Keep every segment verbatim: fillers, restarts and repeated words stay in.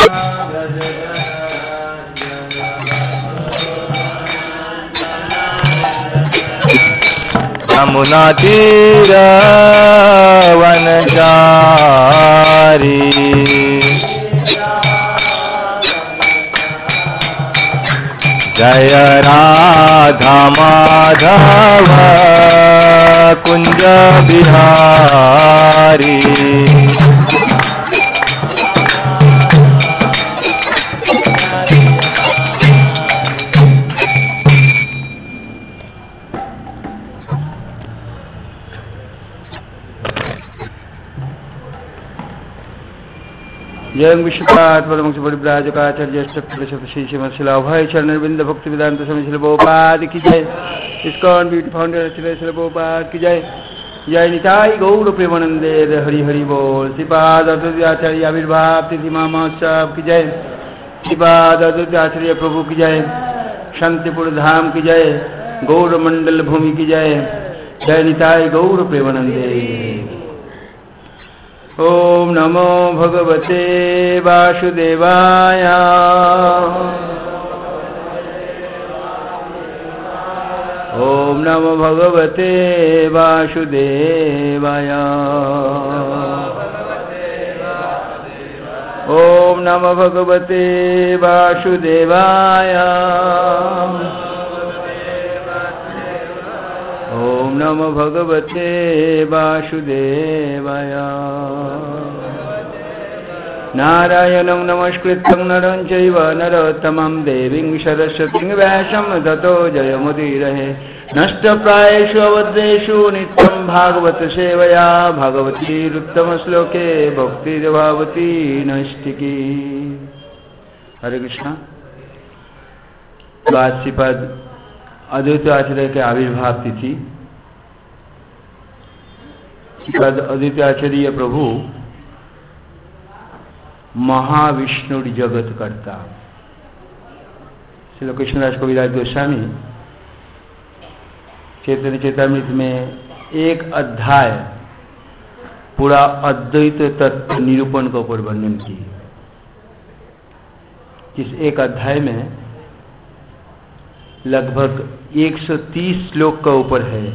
यमुना तीर वनचारी जय राधा माधव कुंज बिहारी। जय विश्वपाद परमहंस परिव्राजकाचार्य श्री श्रीमद् चरणविंद भक्ति वेदांत स्वामी श्री प्रभुपाद की जय। इस्कॉन ब्यूटी फाउंडर श्री श्री प्रभुपाद की जय। जय निताई गौर प्रेमानंदे हरि हरि बोल। श्रीपाद अद्वैताचार्य आविर्भाव तिथि महोत्सव की जय। श्रीपाद अद्वैताचार्य प्रभु की जय। शांतिपुर धाम की जय। गौर मंडल भूमि की जय। जय निताई गौर प्रेमानंदे। ओम नमो भगवते वासुदेवाय। ओम नमो भगवते वासुदेवाय। ओम नमो भगवते वासुदेवाय। ओम नमो भगवते वासुदेवाय। नारायणं नमस्कृत्यं नरं चैव नरोत्तमं देवीं सरस्वतीं व्यासं ततो जयमुदीरये। नष्टप्रायेषु अवद्येषु नित्यं भागवत सेवया भगवतीरुत्तमश्लोके भक्तिर्भवती नैष्ठिकी। हरे कृष्णा। तो आज श्रीपाद अद्वैत आचार्य के आविर्भाव तिथि। श्रीपाद अद्वैत आचार्य प्रभु महाविष्णु जगत कर्ता श्री कृष्णदास कविराज गोस्वामी चैतन्य चैतामृत में एक अध्याय पूरा अद्वैत तत्व निरूपण का ऊपर वर्णन की। इस एक अध्याय में लगभग एक सौ तीस श्लोक का ऊपर है।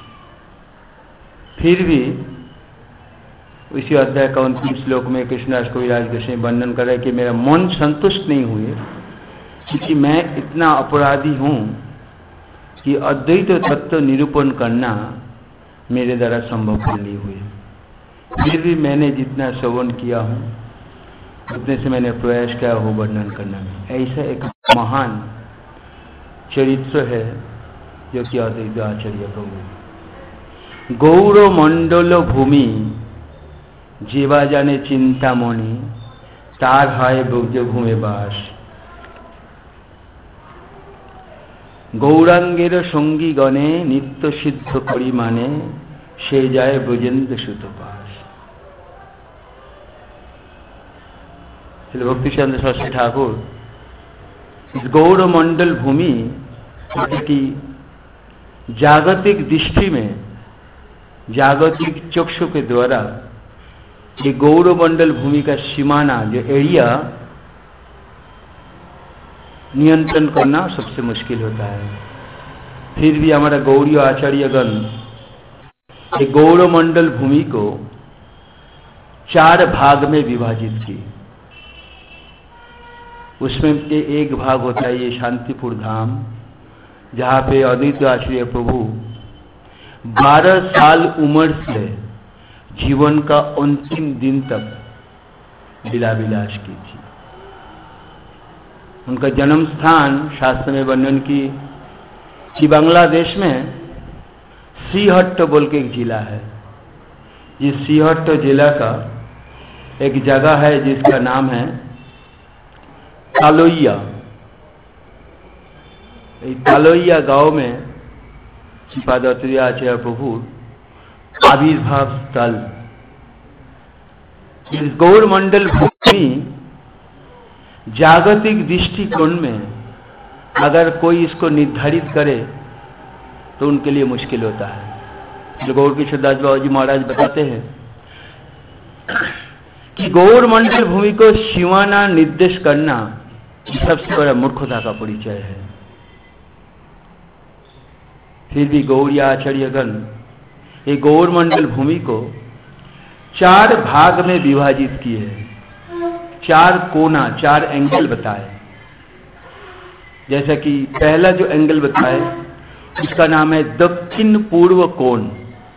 फिर भी इसी अध्याय का अंतिम श्लोक में कृष्णदास कविराज गोस्वामी वर्णन कर रहे कि मेरा मन संतुष्ट नहीं हुए क्योंकि मैं इतना अपराधी हूँ कि अद्वैत तत्व निरूपण करना मेरे द्वारा संभव नहीं हुए। फिर भी मैंने जितना श्रवण किया हूँ उतने से मैंने प्रयास किया हो वर्णन करना में। ऐसा एक महान चरित्र है जो कि अद्वैत आचार्य प्रभु। गौर मंडल भूमि जीवा जाने चिंतामणि तार है ब्रज भूमि बास। गौरांगेर संगी गणे नित्य सिद्ध परिमाणे से जाए ब्रजेन्द्र सुतपास। श्री भक्तिचंद्र सरस्वती ठाकुर इस गौर मंडल भूमि की जागतिक दृष्टि में जागतिक चक्षु के द्वारा ये गौरमंडल भूमि का सीमाना जो एरिया नियंत्रण करना सबसे मुश्किल होता है। फिर भी हमारा गौड़ीय आचार्यगण ये गौरमंडल भूमि को चार भाग में विभाजित की। उसमें एक भाग होता है ये शांतिपुर धाम जहाँ पे अद्वैत आचार्य प्रभु बारह साल उम्र से जीवन का अंतिम दिन तक लीला विलास की थी। उनका जन्म स्थान शास्त्र में वर्णन की कि बांग्लादेश में सीहट्ट बोल के एक जिला है। जिस सीहट्ट जिला का एक जगह है जिसका नाम है तालोइया। तालोइया गांव में श्रीपाद अद्वैत आचार्य प्रभु आविर्भाव स्थल। इस गौरमंडल भूमि जागतिक दृष्टिकोण में अगर कोई इसको निर्धारित करे तो उनके लिए मुश्किल होता है। जो गौर किशोर दास बाबा जी महाराज बताते हैं कि गौर मंडल भूमि को सीमाना निर्देश करना सबसे बड़ा मूर्खता का परिचय है। फिर भी गौड़ीय आचार्यगण ये गौर मंडल भूमि को चार भाग में विभाजित किए हैं, चार कोना, चार एंगल बताए। जैसा कि पहला जो एंगल बताए उसका नाम है दक्षिण पूर्व कोण,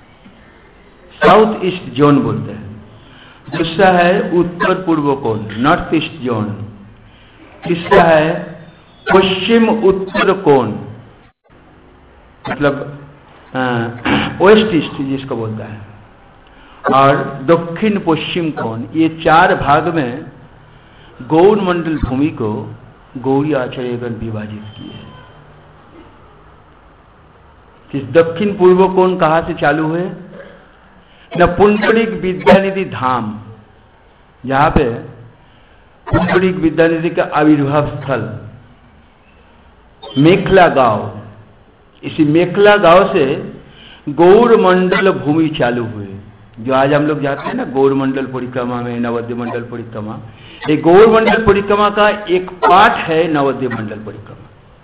साउथ ईस्ट जोन बोलते हैं। दूसरा है उत्तर पूर्व कोण, नॉर्थ ईस्ट जोन। तीसरा है पश्चिम उत्तर कोण, मतलब वेस्ट ईस्ट जिसको बोलता है, और दक्षिण पश्चिम कोण। ये चार भाग में गौर मंडल भूमि को गौड़ीय आचार्यगण विभाजित किए हैं। इस दक्षिण पूर्व कोण कहां से चालू हुए? न पुंडरीक विद्यानिधि धाम, जहां पे पुंडरीक विद्यानिधि का आविर्भाव स्थल मेखला गांव, इसी मेखला गांव से गौर मंडल भूमि चालू हुए। जो आज हम लोग जाते हैं ना गौर मंडल परिक्रमा में, नवद्वीप मंडल परिक्रमा, ये गौर मंडल परिक्रमा का एक पार्ट है नवद्वीप मंडल परिक्रमा।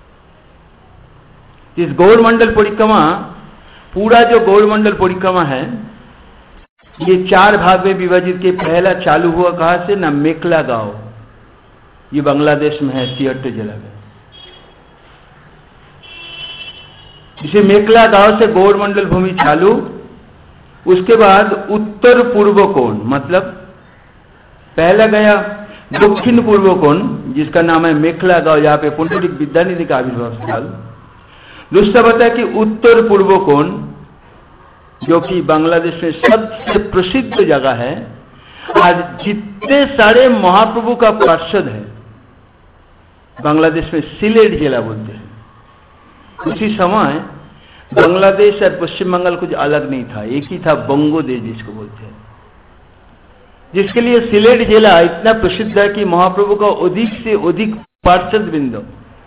इस गौर मंडल परिक्रमा, पूरा जो गौर मंडल परिक्रमा है ये चार भाग में विभाजित के पहला चालू हुआ कहां से? ना मेखला गांव, ये बांग्लादेश में है, सियाटो जिला में। इसे मेखला गांव से गौर मंडल भूमि चालू। उसके बाद उत्तर पूर्व कोण, मतलब पहला गया दक्षिण पूर्व कोण जिसका नाम है मेखला गांव, जहां पे पुंडरीक विद्यानिधि का आविर्भाव स्थल। दूसरा बताया कि उत्तर पूर्व कोण, जो कि बांग्लादेश में सबसे प्रसिद्ध जगह है। आज जितने सारे महाप्रभु का पार्षद है बांग्लादेश में, सिलेट जिला बोलते हैं। उसी समय बांग्लादेश और पश्चिम बंगाल कुछ अलग नहीं था, एक ही था, बंगो देश जिसको बोलते हैं, जिसके लिए सिलेट जिला इतना प्रसिद्ध है कि महाप्रभु का अधिक से अधिक पार्षद बिंदु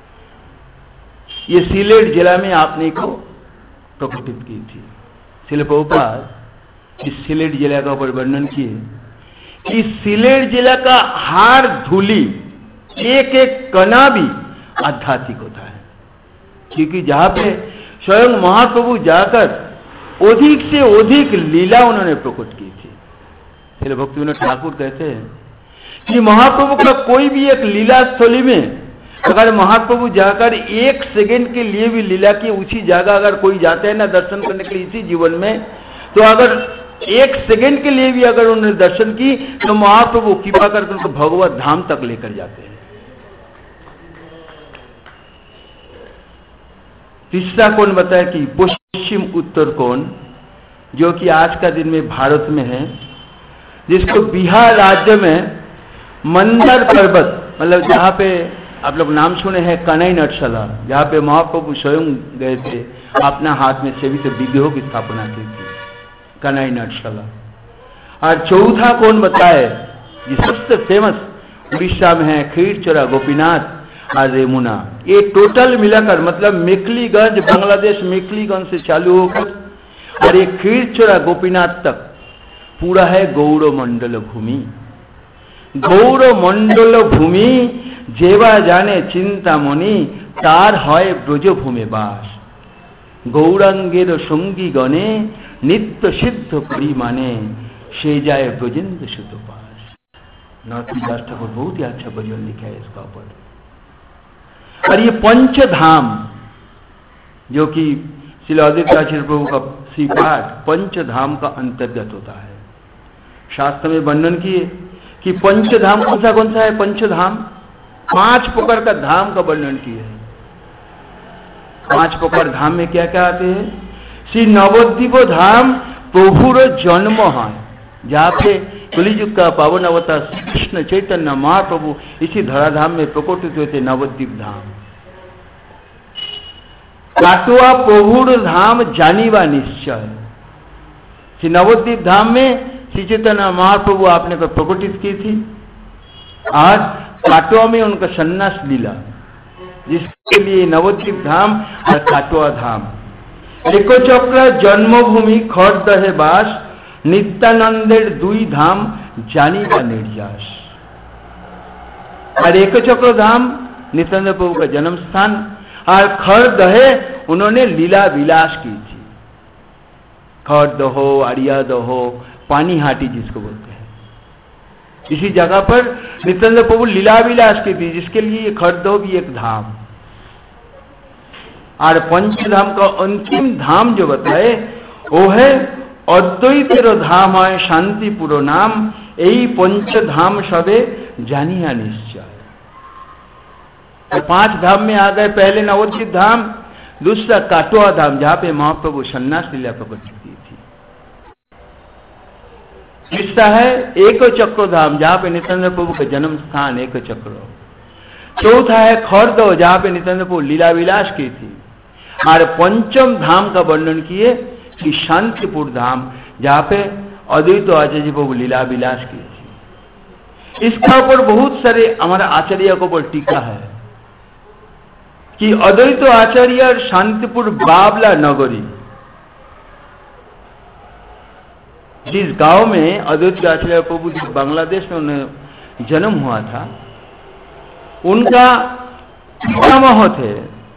ये सिलेट जिला में आपने को प्रकटित की थी। श्रील प्रभुपाद इस सिलेट जिला का ऊपर वर्णन किए कि सिलेट जिला का हर धूली, एक एक कणा भी आध्यात्मिक होता है, क्योंकि जहां पे स्वयं महाप्रभु जाकर अधिक से अधिक लीला उन्होंने प्रकट की थी। श्रील भक्तिविनोद ठाकुर कहते हैं कि महाप्रभु का कोई भी एक लीला स्थली में अगर महाप्रभु जाकर एक सेकंड के लिए भी लीला की उसी जगह अगर कोई जाते हैं ना दर्शन करने के लिए इसी जीवन में, तो अगर एक सेकंड के लिए भी अगर उन्होंने दर्शन की तो महाप्रभु कृपा करके उनको भगवत धाम तक लेकर जाते हैं। तीसरा कोण बताया कि पश्चिम उत्तर कोण, जो कि आज का दिन में भारत में है, जिसको बिहार राज्य में मंदार पर्वत, मतलब जहां पे आप लोग नाम सुने हैं कन्हई नटशाला, जहां पे महाप्रभु स्वयं गए थे, अपना हाथ में सेवित विग्रहों की स्थापना की थी, कन्हई नटशाला। और चौथा कौन बताए, ये सबसे फेमस उड़ीसा में है खीरचोरा गोपीनाथ और रेमुना। ये टोटल मिलाकर मतलब मेखलीगंज, बांग्लादेश मेखलीगंज से चालू होकर और ये खीरचोरा गोपीनाथ तक पूरा है गौर मंडल भूमि। गौर मंडल भूमि जेवा जाने चिंतामणि, तार है ब्रजभूमि बास। गौरांगेर संगी गणे नित्य सिद्ध परिमाणे, से जाए ब्रजेंद्र सुत पास। नरसिंहदास ठाकुर बहुत ही अच्छा भजन लिखा है इसका ऊपर। और ये पंचधाम, जो कि श्री आदित्याचार्य प्रभु का श्रीपाठ पंचधाम का अंतर्गत होता है। शास्त्र में वर्णन किए कि पंचधाम कौन सा कौन सा है? पंचधाम पांच प्रकार का धाम का वर्णन किए हैं। पांच प्रकार धाम में क्या क्या आते हैं? श्री नवद्वीप धाम प्रभुर जन्म है, जहाँ पे कलियुग का पावन अवतार श्री कृष्ण चैतन्य महाप्रभु इसी धराधाम में प्रकटित हुए थे, नवद्वीप धाम। काटुआ प्रभुर धाम जानीवा निश्चय, श्री नवद्वीप धाम में श्री चैतन्य महाप्रभु आपने को प्रकटित की थी। आज काटुआ में उनका सन्यास लीला, जिसके लिए नवद्वीप धाम और काटुआ धाम। एको चक्र जन्मभूमि खरदहे बास, नित्यानंदेर दुई धाम जानी का निर्यास। और एक चक्र धाम नित्यानंद प्रभु का जन्म स्थान, और खरदहे उन्होंने लीला विलास की थी। खरदहो, अरियादहो, पानीहाटी जिसको बोलते हैं, इसी जगह पर नित्यानंद प्रभु लीला विलास की थी, जिसके लिए ये खरदहो भी एक धाम। और पंचधाम का अंतिम धाम जो बताए वो है अद्वैतेर धाम है शांतिपुर नाम, यही पंचधाम सबे जानिया निश्चय। तो पांच धाम में आ गए, पहले नवोदित धाम, दूसरा काटोआ धाम जहां पे महाप्रभु सन्यास लीला प्रकट की थी, तीसरा है एक चक्र धाम जहां पे नित्यानंद प्रभु का जन्म स्थान एक चक्र, चौथा है खरदो जहां पे नित्यानंद प्रभु लीला विलास की थी, और पंचम धाम का वर्णन किए कि शांतिपुर धाम जहां पे अद्वैत आचार्य जी प्रभु लीला विलास की थी। इसका ऊपर बहुत सारे हमारा आचार्य को ऊपर टीका है कि अद्वैत आचार्य और शांतिपुर बाबला नगरी, जिस गांव में अद्वैत आचार्य प्रभु जी बांग्लादेश में उन्हें जन्म हुआ था, उनका पितामह थे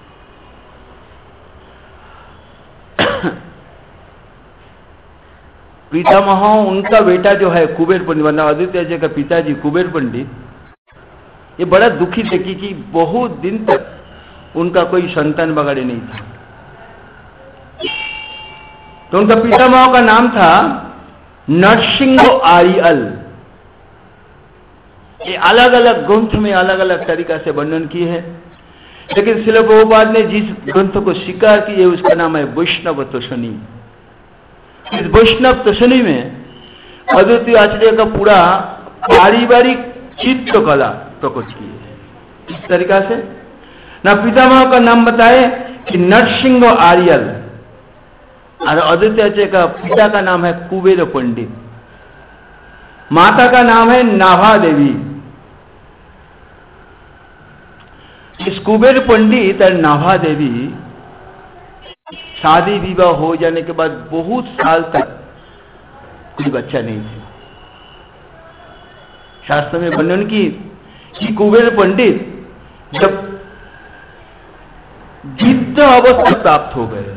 पितामह उनका बेटा जो है कुबेर पंडित, वरना अद्वैत आचार्य का पिताजी कुबेर पंडित, ये बड़ा दुखी थे कि, कि बहुत दिन तक उनका कोई संतान वगैरह नहीं था। तो उनका पितामह का नाम था नरसिंह आरियल। ये अलग अलग ग्रंथ में अलग अलग तरीका से वर्णन किए हैं, लेकिन श्रील प्रभुपाद ने जिस ग्रंथ को स्वीकार किया उसका नाम है वैष्णव तोषणी। इस वैष्णव तोषणी में अद्वैत आचार्य का पूरा पारिवारिक चित्रकला प्रकट की है। इस तरीका से ना पितामह का नाम बताए कि नरसिंह आरियल, और अद्वैत आचार्य का पिता का नाम है कुबेर पंडित, माता का नाम है नाभा देवी। इस कुबेर पंडित और नाभा देवी शादी विवाह हो जाने के बाद बहुत साल तक कोई बच्चा नहीं थे। शास्त्र में वर्णन की कि कुबेर पंडित जब वृद्ध अवस्था प्राप्त हो गए,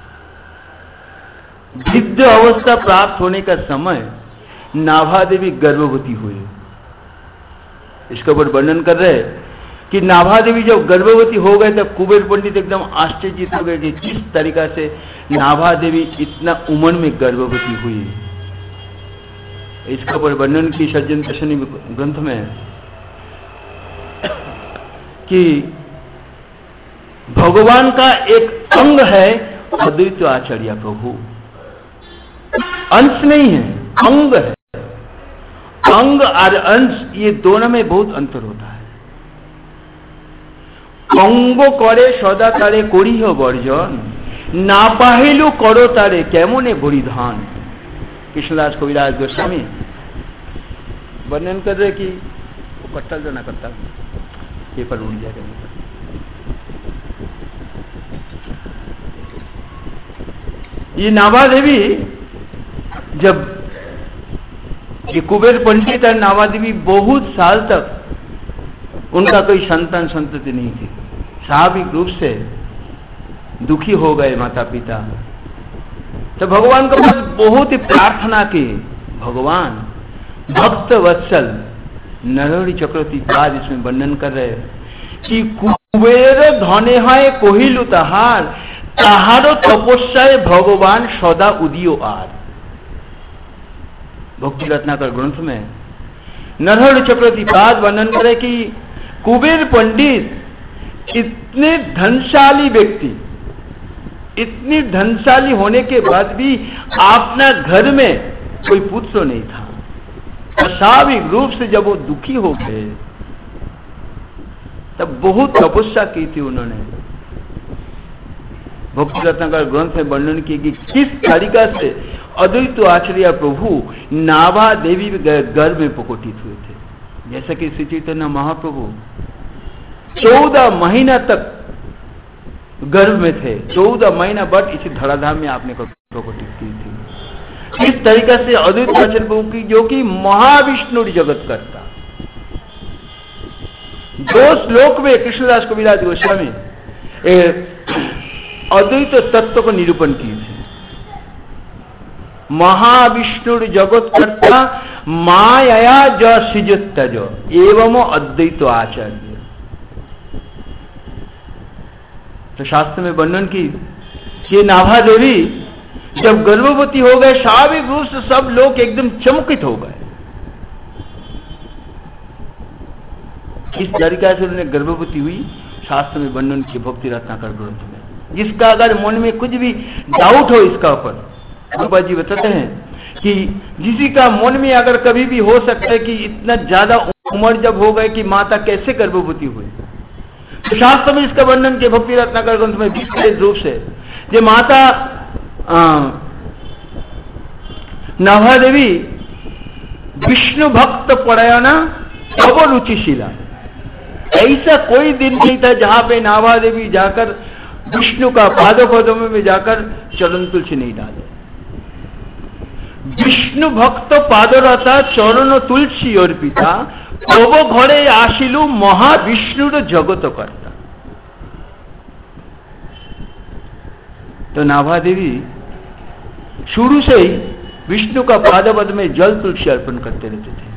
वृद्ध अवस्था प्राप्त होने का समय नाभा देवी गर्भवती हुई। इसके ऊपर वर्णन कर रहे कि नाभा देवी जब गर्भवती हो गए तब कुबेर पंडित एकदम आश्चर्यचकित हो गए कि किस तरीका से नाभा देवी इतना उम्र में गर्भवती हुई। इसके ऊपर वर्णन की सज्जन तोषणी ग्रंथ में कि भगवान का एक अंग है अद्वैत आचार्य प्रभु, अंश नहीं है, अंग है। अंग और अंश ये दोनों में बहुत अंतर होता है। अंग करे सदा तारे करी हो वर्जन, ना पाहिलु करो तारे केमने बलिदान। कृष्णदास कविराज गोस्वामी वर्णन कर रहे कि वो कट्टा जो ना करता पेपर उड़ जाएगा। ये नाभा देवी जब ये कुबेर पंडित और नाभा देवी बहुत साल तक उनका कोई संतान संतति नहीं थी, स्वाभाविक रूप से दुखी हो गए माता पिता। तो भगवान के पास बहुत ही प्रार्थना की, भगवान भक्त वत्सल नरहरि चक्रवर्ती बाद इसमें वर्णन कर रहे कि कुबेर धने है कहिलु ताहार, ताहारो तपस्याय भगवान सदा उदियो आर। भक्ति रत्नाकर ग्रंथ में नरहरि चक्रवर्ती बाद वर्णन करे कि कुबेर पंडित इतने धनशाली व्यक्ति, इतनी धनशाली होने के बाद भी अपना घर में कोई पुत्र नहीं था। स्वाभाविक रूप से जब वो दुखी हो गए तब बहुत तपस्या की थी उन्होंने। भक्ति रत्नाकर ग्रंथ में वर्णन की कि किस तरीका से अद्वैत आचार्य प्रभु नाभा देवी गर्भ में प्रकटित हुए थे। जैसा कि श्री चैतन्य महाप्रभु चौदह महीना तक गर्भ में थे, चौदह महीना बाद इसी धराधाम में आपने प्रकटित की थी। इस तरीका से अद्वैत आचार्य प्रभु की, जो कि महाविष्णु जगत करता, दो श्लोक में कृष्णदास कविराज गोस्वामी अद्वैत तत्व को निरूपण किए थे। महाविष्णु जगत करता माया ज सृजत्तज एवं अद्वैत आचार्य। तो शास्त्र में वर्णन की कि नाभा देवी जब गर्भवती हो गए, स्वाभाविक रूप से सब लोग एकदम चमकित हो गए। इस तरीका से उन्होंने गर्भवती हुई, शास्त्र में वर्णन की भक्ति रत्नाकर ग्रंथ में। जिसका अगर मन में कुछ भी डाउट हो इसका ऊपर, रूपा जी बताते हैं कि किसी का मन में अगर कभी भी हो सकता है कि इतना ज्यादा उम्र जब हो गए कि माता कैसे गर्भवती हुई, तो शास्त्र में इसका वर्णन के भक्ति रत्नाकर ग्रंथ में विशेष रूप से जो माता नाभा देवी विष्णु भक्त परायणा तब रुचिशीला, ऐसा कोई दिन नहीं था जहां पे नाभा देवी जाकर विष्णु का पादों पदों में जाकर चरण तुलसी नहीं डाले। विष्णु भक्त पादरता चरण तुलसी और पिता तब घरे आशिलु महाविष्णुर जगत करता। तो नाभा देवी शुरू से ही विष्णु का पादपद में जल तुलसी अर्पण करते रहते थे।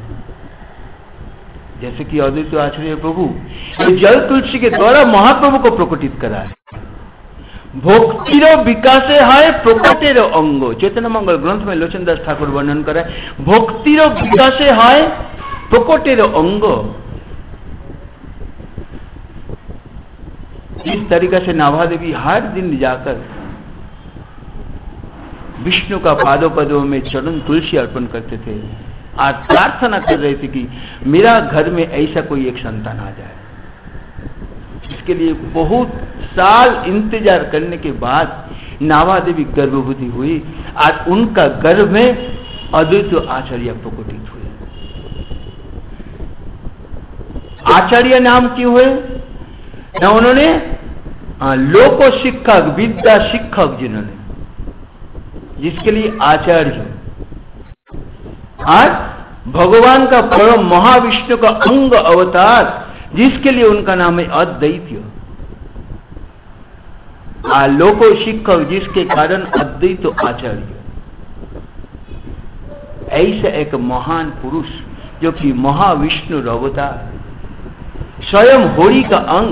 जैसे कि अद्वैत आचार्य प्रभु ये जल तुलसी के द्वारा महाप्रभु को प्रकटित करा है। भक्तिर विकासे है प्रकटेर अंग, चैतन्य मंगल ग्रंथ में लोचन दास ठाकुर वर्णन करे, भक्तिर विकासे है प्रकटेर अंग। इस तरीका से नाभा देवी हर दिन जाकर विष्णु का पादों पदों में चरण तुलसी अर्पण करते थे और प्रार्थना कर रहे थे कि मेरा घर में ऐसा कोई एक संतान आ जाए। इसके लिए बहुत साल इंतजार करने के बाद नाभा देवी गर्भवती हुई और उनका गर्भ में अद्वैत आचार्य प्रकटित हुए। आचार्य नाम क्यों हुए ना, उन्होंने लोक शिक्षक विद्या शिक्षक जिन्होंने, जिसके लिए आचार्य आज भगवान का परम महाविष्णु का अंग अवतार, जिसके लिए उनका नाम है अद्वैत। लोको शिक्षक जिसके कारण अद्वैत आचार्य। ऐसा एक महान पुरुष जो कि महाविष्णु अवतार, स्वयं होरी का अंग,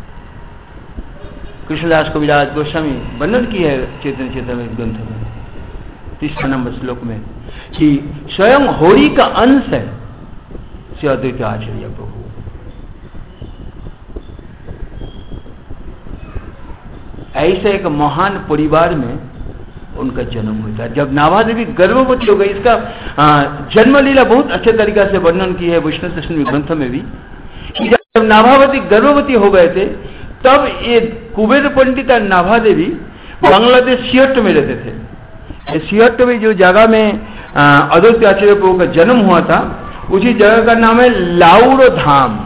कृष्णदास कविराज गोस्वामी वर्णन की है चेतन चेतन ग्रंथ में तीसरा नंबर श्लोक में कि स्वयं होरी का अंश है श्री अद्वैत आचार्य प्रभु। ऐसे एक महान परिवार में उनका जन्म होता है। जब नाभा देवी गर्भवती हो गई, इसका जन्म लीला बहुत अच्छे तरीका से वर्णन की है विष्णु दर्शन ग्रंथ में भी, कि जब नाभावती गर्भवती हो गए थे तब ये कुबेर पंडित और नाभा देवी बांग्लादेश सियट में रहते थे। सियट में जो जगह में अद्वैत आचार्य प्रभु का जन्म हुआ था, उसी जगह का नाम है लाउड़ धाम।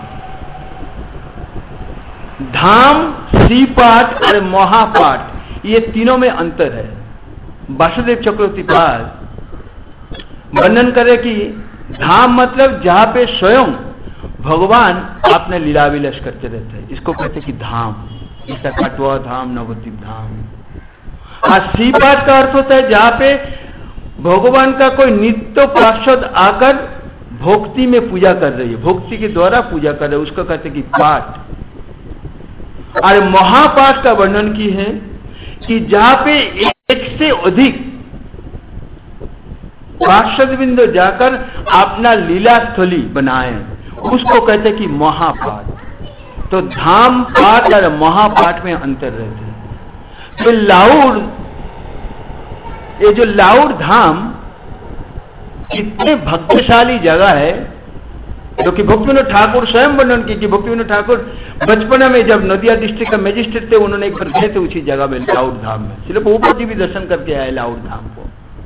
धाम, श्रीपाठ और महापाठ, ये तीनों में अंतर है। वासुदेव चक्रवर्ती पाद वर्णन करे कि धाम मतलब जहां पे स्वयं भगवान अपने लीला विलास करते रहते हैं, इसको कहते कि धाम। इसका कटवा धाम, नवद्वीप धाम। और श्रीपाठ का अर्थ होता है जहां पे भगवान का कोई नित्य पार्षद आकर भक्ति में पूजा कर रही है, भक्ति के द्वारा पूजा कर रहे है, उसको कहते कि पाठ। और महापाठ का वर्णन की है कि जहां पे एक से अधिक पार्षद बिंदु जाकर अपना लीला स्थली बनाए, उसको कहते कि महापाठ। तो धाम पाठ और महापाठ में अंतर रहते हैं। तो लाउड़, ये जो लाउड़ धाम इतने भक्तिशाली जगह है, जो कि भक्तिविनोद ठाकुर स्वयं वर्णन की कि भक्तिविनोद ठाकुर बचपन में जब नदिया डिस्ट्रिक्ट का मजिस्ट्रेट थे, उन्होंने एक बार गए थे उसी जगह में लाउड़ धाम में। सिर्फ ऊपर जी भी दर्शन करके आए लाउड़ धाम को।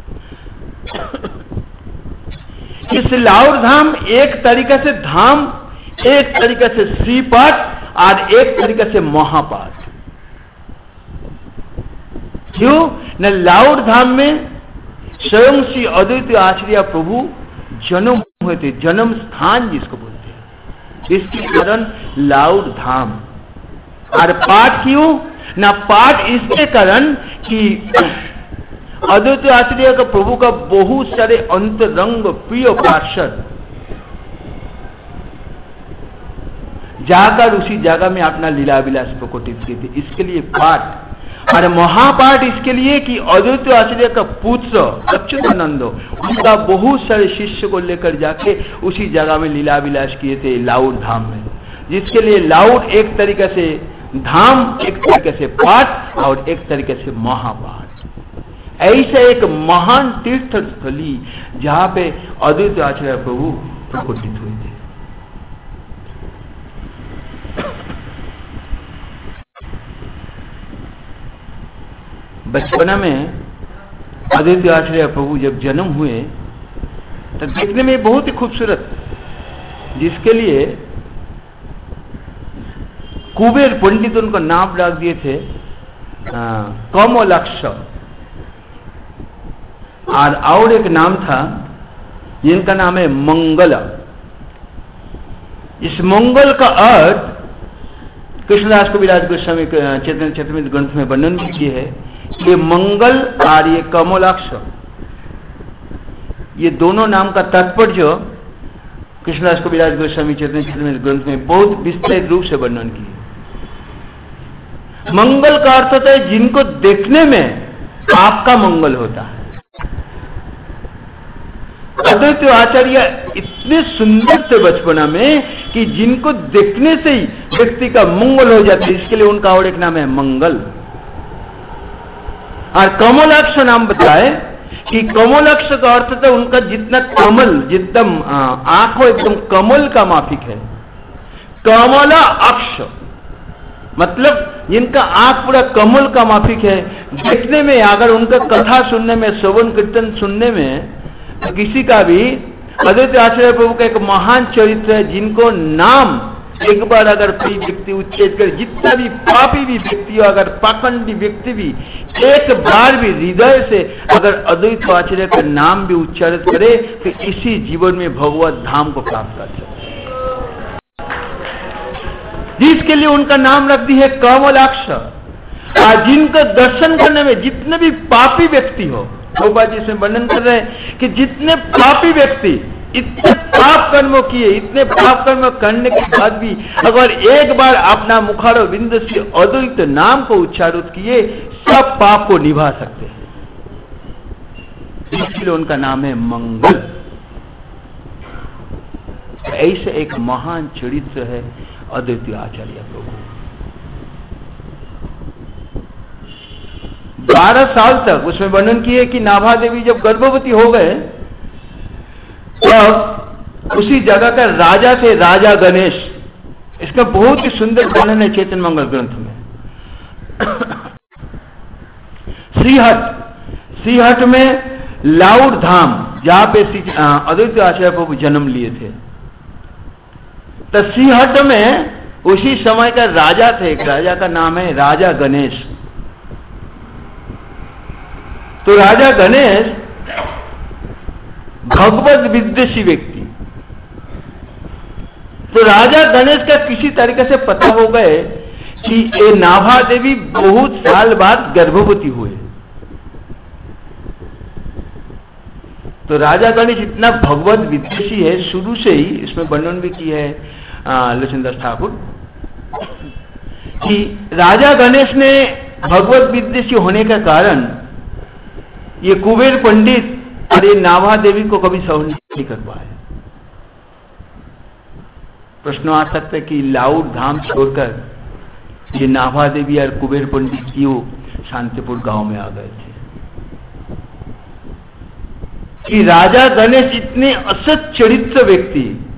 इस लाउड़ धाम एक तरीका से धाम, एक तरीका से श्रीपाठ और एक तरीका से महापाठ। क्यों न लाउड़ धाम में स्वयं श्री अद्वैत आचार्य प्रभु जन्म हुए थे, जन्म स्थान जिसको बोलते हैं, इसके कारण लाउड धाम। और पाठ क्यों ना? पाठ इसके कारण कि अद्वैत आचार्य का प्रभु का बहुत सारे अंतरंग प्रिय पार्षद जाकर उसी जगह में अपना लीला विलास प्रकटित किए थे, इसके लिए पाठ। और महापाठ इसके लिए कि अद्वैत आचार्य का पुत्र अच्युतानंद उनका बहुत सारे शिष्य को लेकर जाके उसी जगह में लीला विलास किए थे लाउड धाम में, जिसके लिए लाउड एक तरीके से धाम, एक तरीके से पाठ और एक तरीके से महापाठ। ऐसे एक महान तीर्थ स्थली जहां पे अद्वैत आचार्य प्रभु प्रकटित हुए थे। बचपना में अद्वैत आचार्य प्रभु जब जन्म हुए तो देखने में बहुत ही खूबसूरत, जिसके लिए कुबेर पंडित उनको नाम डाल दिए थे कमलाक्ष। और और एक नाम था जिनका नाम है मंगल। इस मंगल का अर्थ कृष्णदास कविराज गोस्वामी चैतन्य चरितामृत ग्रंथ में वर्णन किए है। ये मंगल और ये कमलाक्ष, ये दोनों नाम का तात्पर्य कृष्णदास कविराज गोस्वामी चैतन्य चरितामृत ग्रंथ में बहुत विस्तृत रूप से वर्णन किए। मंगल का अर्थ होता है जिनको देखने में आपका मंगल होता है। अद्वैत आचार्य इतने सुंदर थे बचपना में कि जिनको देखने से ही व्यक्ति का मंगल हो जाता है, इसके लिए उनका और एक नाम है मंगल। और कमलाक्ष नाम बताए कि कमलाक्ष का अर्थ होता है उनका जितना कमल, जितना आंख हो एकदम कमल का माफिक है। कमला अक्ष मतलब जिनका आंख पूरा कमल का माफिक है। देखने में अगर उनका कथा सुनने में, श्रवण कीर्तन सुनने में, तो किसी का भी अद्वैत आचार्य प्रभु का एक महान चरित्र है जिनको नाम एक बार अगर कोई व्यक्ति उच्चेत करे, जितना भी पापी भी व्यक्ति हो, अगर पाखंडी व्यक्ति भी एक बार भी हृदय से अगर अद्वैत आचार्य का नाम भी उच्चारित करे तो इसी जीवन में भगवत धाम को प्राप्त कर सकते, जिसके लिए उनका नाम रख दी है कमलाक्ष। और जिनका दर्शन करने में जितने भी पापी व्यक्ति हो, गोपा जी से वर्णन कर रहे हैं कि जितने पापी व्यक्ति इतने पाप कर्म किए, इतने पाप कर्म करने के बाद भी अगर एक बार अपना मुखारो बिंद से अद्वैत नाम को उच्चारित किए, सब पाप को निभा सकते हैं। इसलिए उनका नाम है मंगल। ऐसे एक महान चरित्र है अद्वैत आचार्य प्रभु। बारह साल तक उसमें वर्णन किए कि नाभा देवी जब गर्भवती हो गए तब उसी जगह का राजा थे, राजा गणेश। इसका बहुत ही सुंदर वर्णन है चैतन्य मंगल ग्रंथ में। श्रीहट, श्रीहट में लाउड धाम जहां पे अद्वैत आचार्य प्रभु जन्म लिए थे, तो श्रीहट में उसी समय का राजा थे, एक राजा का नाम है राजा गणेश। तो राजा गणेश भगवत विद्वेषी व्यक्ति। तो राजा गणेश का किसी तरीके से पता हो गए कि ये नाभा देवी बहुत साल बाद गर्भवती हुए। तो राजा गणेश इतना भगवत विद्वेषी है शुरू से ही, इसमें वर्णन भी किया है लक्ष्मणदास ठाकुर कि राजा गणेश ने भगवत विद्वेषी होने का कारण ये कुबेर पंडित और ये नाभा देवी को कभी सहन नहीं कर पाए। प्रश्न आ सकता है कि लाउड धाम छोड़कर ये नाभा देवी और कुबेर पंडित क्यों शांतिपुर गांव में आ गए थे? कि राजा गणेश इतने असत चरित्र व्यक्ति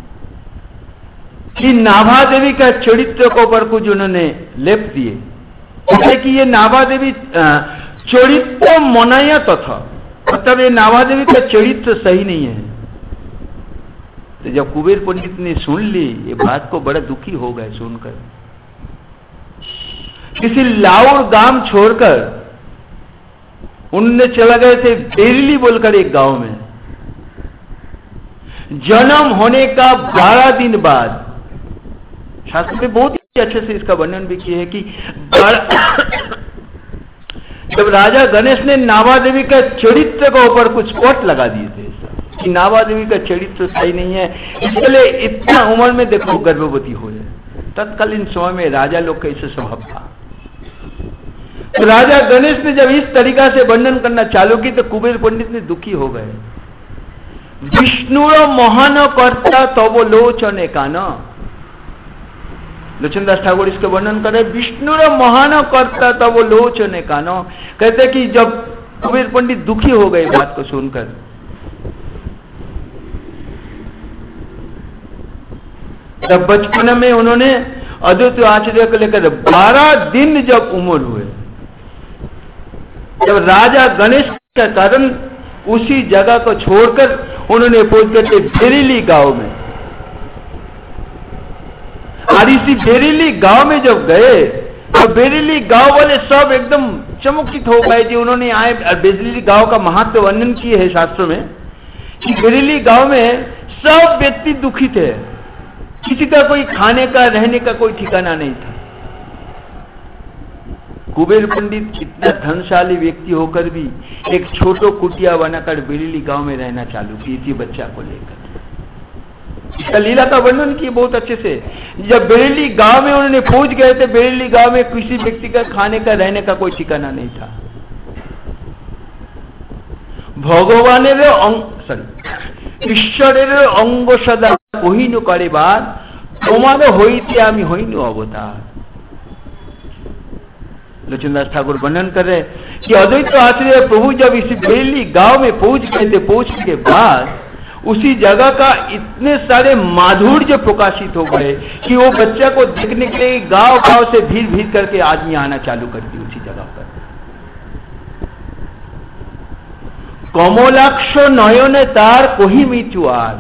कि नाभा देवी का चरित्र को पर कुछ उन्होंने लेप दिए, जैसे कि ये नाभा देवी चरित्र मनाया तथा, मतलब ये नाभा देवी का चरित्र सही नहीं है। तो जब कुबेर पंडित ने सुन ली ये बात को, बड़ा दुखी हो गए सुनकर। किसी लाउड गांव छोड़कर उनने चला गए थे बेरिली बोलकर एक गांव में। जन्म होने का बारह दिन बाद, शास्त्र में बहुत ही अच्छे से इसका वर्णन भी किया है कि जब राजा गणेश ने नाभा देवी का चरित्र के ऊपर कुछ कोट लगा दिए थे कि नाभा देवी का चरित्र सही नहीं है, इसके लिए इतना उम्र में देखो गर्भवती हो जाए। तत्कालीन समय में राजा लोग का ऐसे स्वभाव था। तो राजा गणेश ने जब इस तरीका से वर्णन करना चालू की तो कुबेर पंडित ने दुखी हो गए। विष्णुर महान कर्ता तब लोचने का न, लोचनदास ठाकुर इसके वर्णन कर रहे, विष्णुर महान कर्ता तब लोचने का न। कहते कि जब कुबेर पंडित दुखी हो गए बात को सुनकर, तब बचपन में उन्होंने अद्वैत आचार्य को लेकर बारह दिन जब उम्र हुए, जब राजा गणेश के कारण उसी जगह को छोड़कर उन्होंने पहुंच गए थे बेरिली गांव में। और इसी बेरिली गांव में जब गए तो बेरिली गांव वाले सब एकदम चमकित हो गए जी। उन्होंने आए बेरिली गांव का महत्व वर्णन किए है शास्त्रों में कि बेरिली गांव में सब व्यक्ति दुखी थे, किसी का कोई खाने का रहने का कोई ठिकाना नहीं था। कुबेर पंडित इतना धनशाली व्यक्ति होकर भी एक छोटो कुटिया बनाकर बेरिली गांव में रहना चालू की थी बच्चा को लेकर। इसका लीला का वर्णन किए बहुत अच्छे से। जब बेरिली गांव में उन्होंने पहुंच गए थे, बेरिली गांव में किसी व्यक्ति का खाने का रहने का कोई ठिकाना नहीं था। भगवानेर सॉरी ईश्वरेर अंग सदा कहिनु करिबार तोमार हईते आमी हईनु अवतार। लोचनदास ठाकुर वर्णन कर रहे कि अद्वैत आचार्य प्रभु जब इस बेरिली गांव में पहुंच गए थे, पहुंचने के बाद उसी जगह का इतने सारे माधुर्य प्रकाशित हो गए कि वो बच्चा को देखने के लिए गांव गांव से भीड़ भीड़ करके आदमी आना चालू कर दी उसी जगह पर। कमलाक्ष नयने तार कही मिचुआर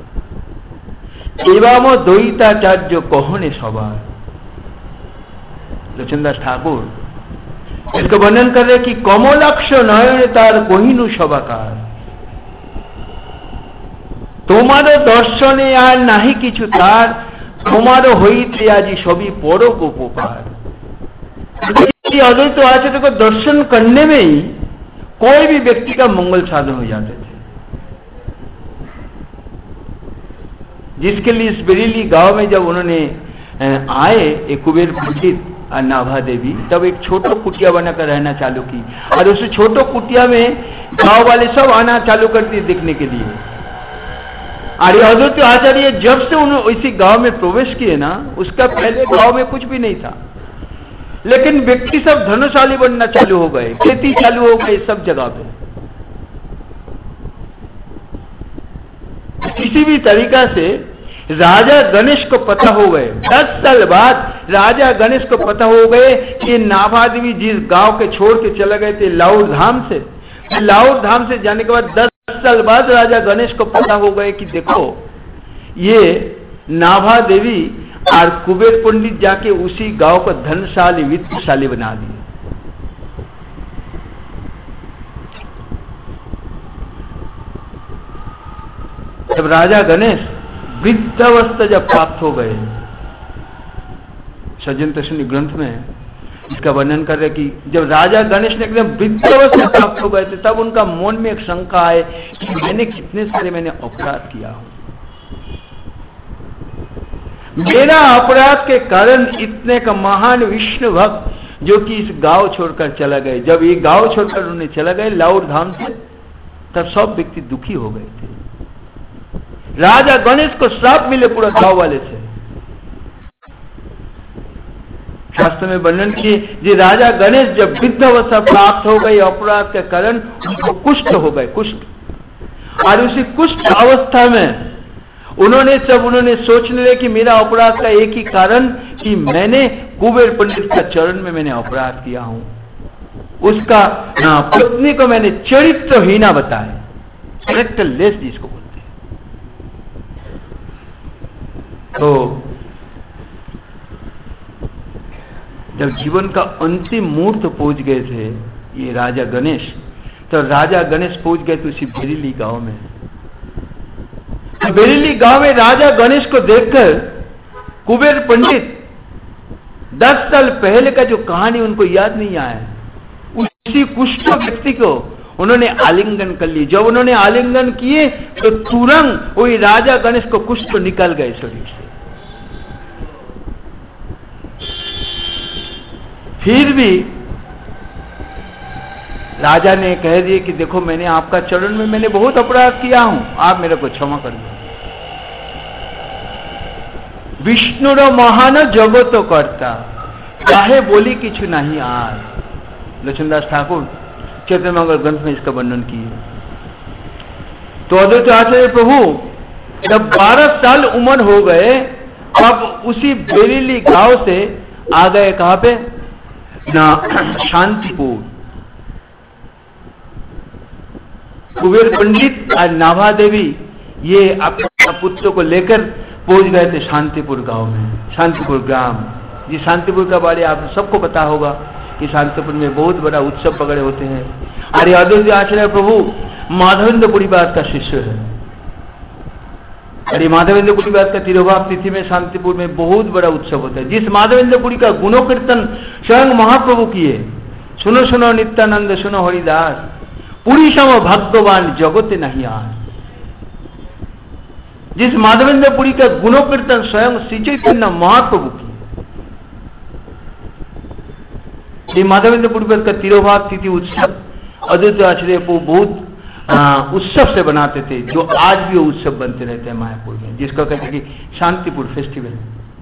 एवं द्वैताचार्य कहने सवार। लोचनदास ठाकुर इसका वर्णन कर रहे कि कमलाक्ष नयने तार कहिनु सबाकार तुम्हारो दर्शने आर नहीं किछु तार तुम्हारो हईते आजी सभी परो उपकार। अद्वैत आचार्य को दर्शन करने में ही कोई भी व्यक्ति का मंगल साधन हो जाते थे। जिसके लिए इस बेरिली गांव में जब उन्होंने आए एक कुबेर पंडित और नाभा देवी, तब एक छोटो कुटिया बनाकर रहना चालू की और उस छोटो कुटिया में गांव वाले सब आना चालू करते देखने के लिए। और अद्वैत आचार्य जब से उन्होंने इसी गांव में प्रवेश किए ना, उसका पहले गांव में कुछ भी नहीं था, लेकिन व्यक्ति सब धनशाली बनना चालू हो गए, खेती चालू हो गई सब जगह पे। किसी भी तरीका से राजा गणेश को पता हो गए, दस साल बाद राजा गणेश को पता हो गए कि नाभा देवी जिस गांव के छोड़ के चले गए थे लाउर धाम से, लाउर धाम से जाने के बाद दस साल बाद राजा गणेश को पता हो गए कि देखो ये नाभा देवी और कुबेर पंडित जाके उसी गांव को धनशाली वित्तशाली बना दिए। जब राजा गणेश वृद्धावस्था जब प्राप्त हो गए, सज्जन तर्षणी ग्रंथ में इसका वर्णन कर रहे कि जब राजा गणेश ने एकदम वृद्धावस्था प्राप्त हो गए थे, तब उनका मन में एक शंका आए कि मैंने कितने सारे मैंने अपराध किया हूं, मेरा अपराध के कारण इतने का महान विष्णु भक्त जो कि इस गांव छोड़कर चला गए। जब ये गांव छोड़कर उन्हें चला गए लाउर धाम से, तब सब व्यक्ति दुखी हो गए थे। राजा गणेश को श्राप मिले पूरा गांव वाले से। शास्त्र में वर्णन किए कि राजा गणेश जब वृद्धावस्था प्राप्त हो गई अपराध के कारण उनको कुष्ठ हो गए, कुष्ठ। और उसी कुष्ठ अवस्था में उन्होंने जब उन्होंने सोचने लगे कि मेरा अपराध का एक ही कारण कि मैंने कुबेर पंडित का चरण में मैंने अपराध किया हूं, उसका पत्नी को मैंने चरित्रहीना बताया, कैरेक्टरलेस जिसको बोलते हैं। तो जब जीवन का अंतिम मुहूर्त पहुंच गए थे ये राजा गणेश, तो राजा गणेश पहुंच गए तो उसी बेरेली गांव में। तो बेरेली गांव में राजा गणेश को देखकर कुबेर पंडित दस साल पहले का जो कहानी उनको याद नहीं आया, उसी कुष्ठ व्यक्ति को उन्होंने आलिंगन कर ली। जब उन्होंने आलिंगन किए तो तुरंत वही राजा गणेश को कुष्ठ निकल गए शरीर से। फिर भी राजा ने कह दिए कि देखो मैंने आपका चरण में मैंने बहुत अपराध किया हूं, आप मेरे को क्षमा कर दो। विष्णुर महान जगत करता चाहे बोली किछु नहीं आज। लक्ष्मणदास ठाकुर चैतन्य मंगल ग्रंथ में इसका वर्णन किए। तो अद्वैत आचार्य प्रभु जब बारह साल उम्र हो गए तब उसी बेरेली गांव से आ गए कहां पे ना शांतिपुर। कुबेर पंडित और नाभा देवी ये अपने पुत्र को लेकर पहुंच गए थे शांतिपुर गांव में, शांतिपुर ग्राम। ये शांतिपुर का बारे आप सबको पता होगा कि शांतिपुर में बहुत बड़ा उत्सव वगैरह होते हैं। अरे अद्वैत आचार्य प्रभु माधवेंद्र पुरीवास का शिष्य है। अरे माधवेंद्र पुरीवास का तिरुभाव तिथि में शांतिपुर में बहुत बड़ा उत्सव होता है, जिस माधवेंद्र पुरी का गुणो कीर्तन स्वयं महाप्रभु किए। सुनो सुनो नित्यानंद सुनो हरिदास, पुरी सम भक्तवान जगत नहीं आज। जिस माधवेंद्र पुरी का गुणो कीर्तन स्वयं श्री चैतन्य महाप्रभु की, ये माधवेंद्र पुरी का तिरुभाव तिथि उत्सव अद्वैत आचार्य को बहुत उत्सव से बनाते थे, जो आज भी वो उत्सव बनते रहते हैं मायापुर में, जिसको कहते हैं कि शांतिपुर फेस्टिवल।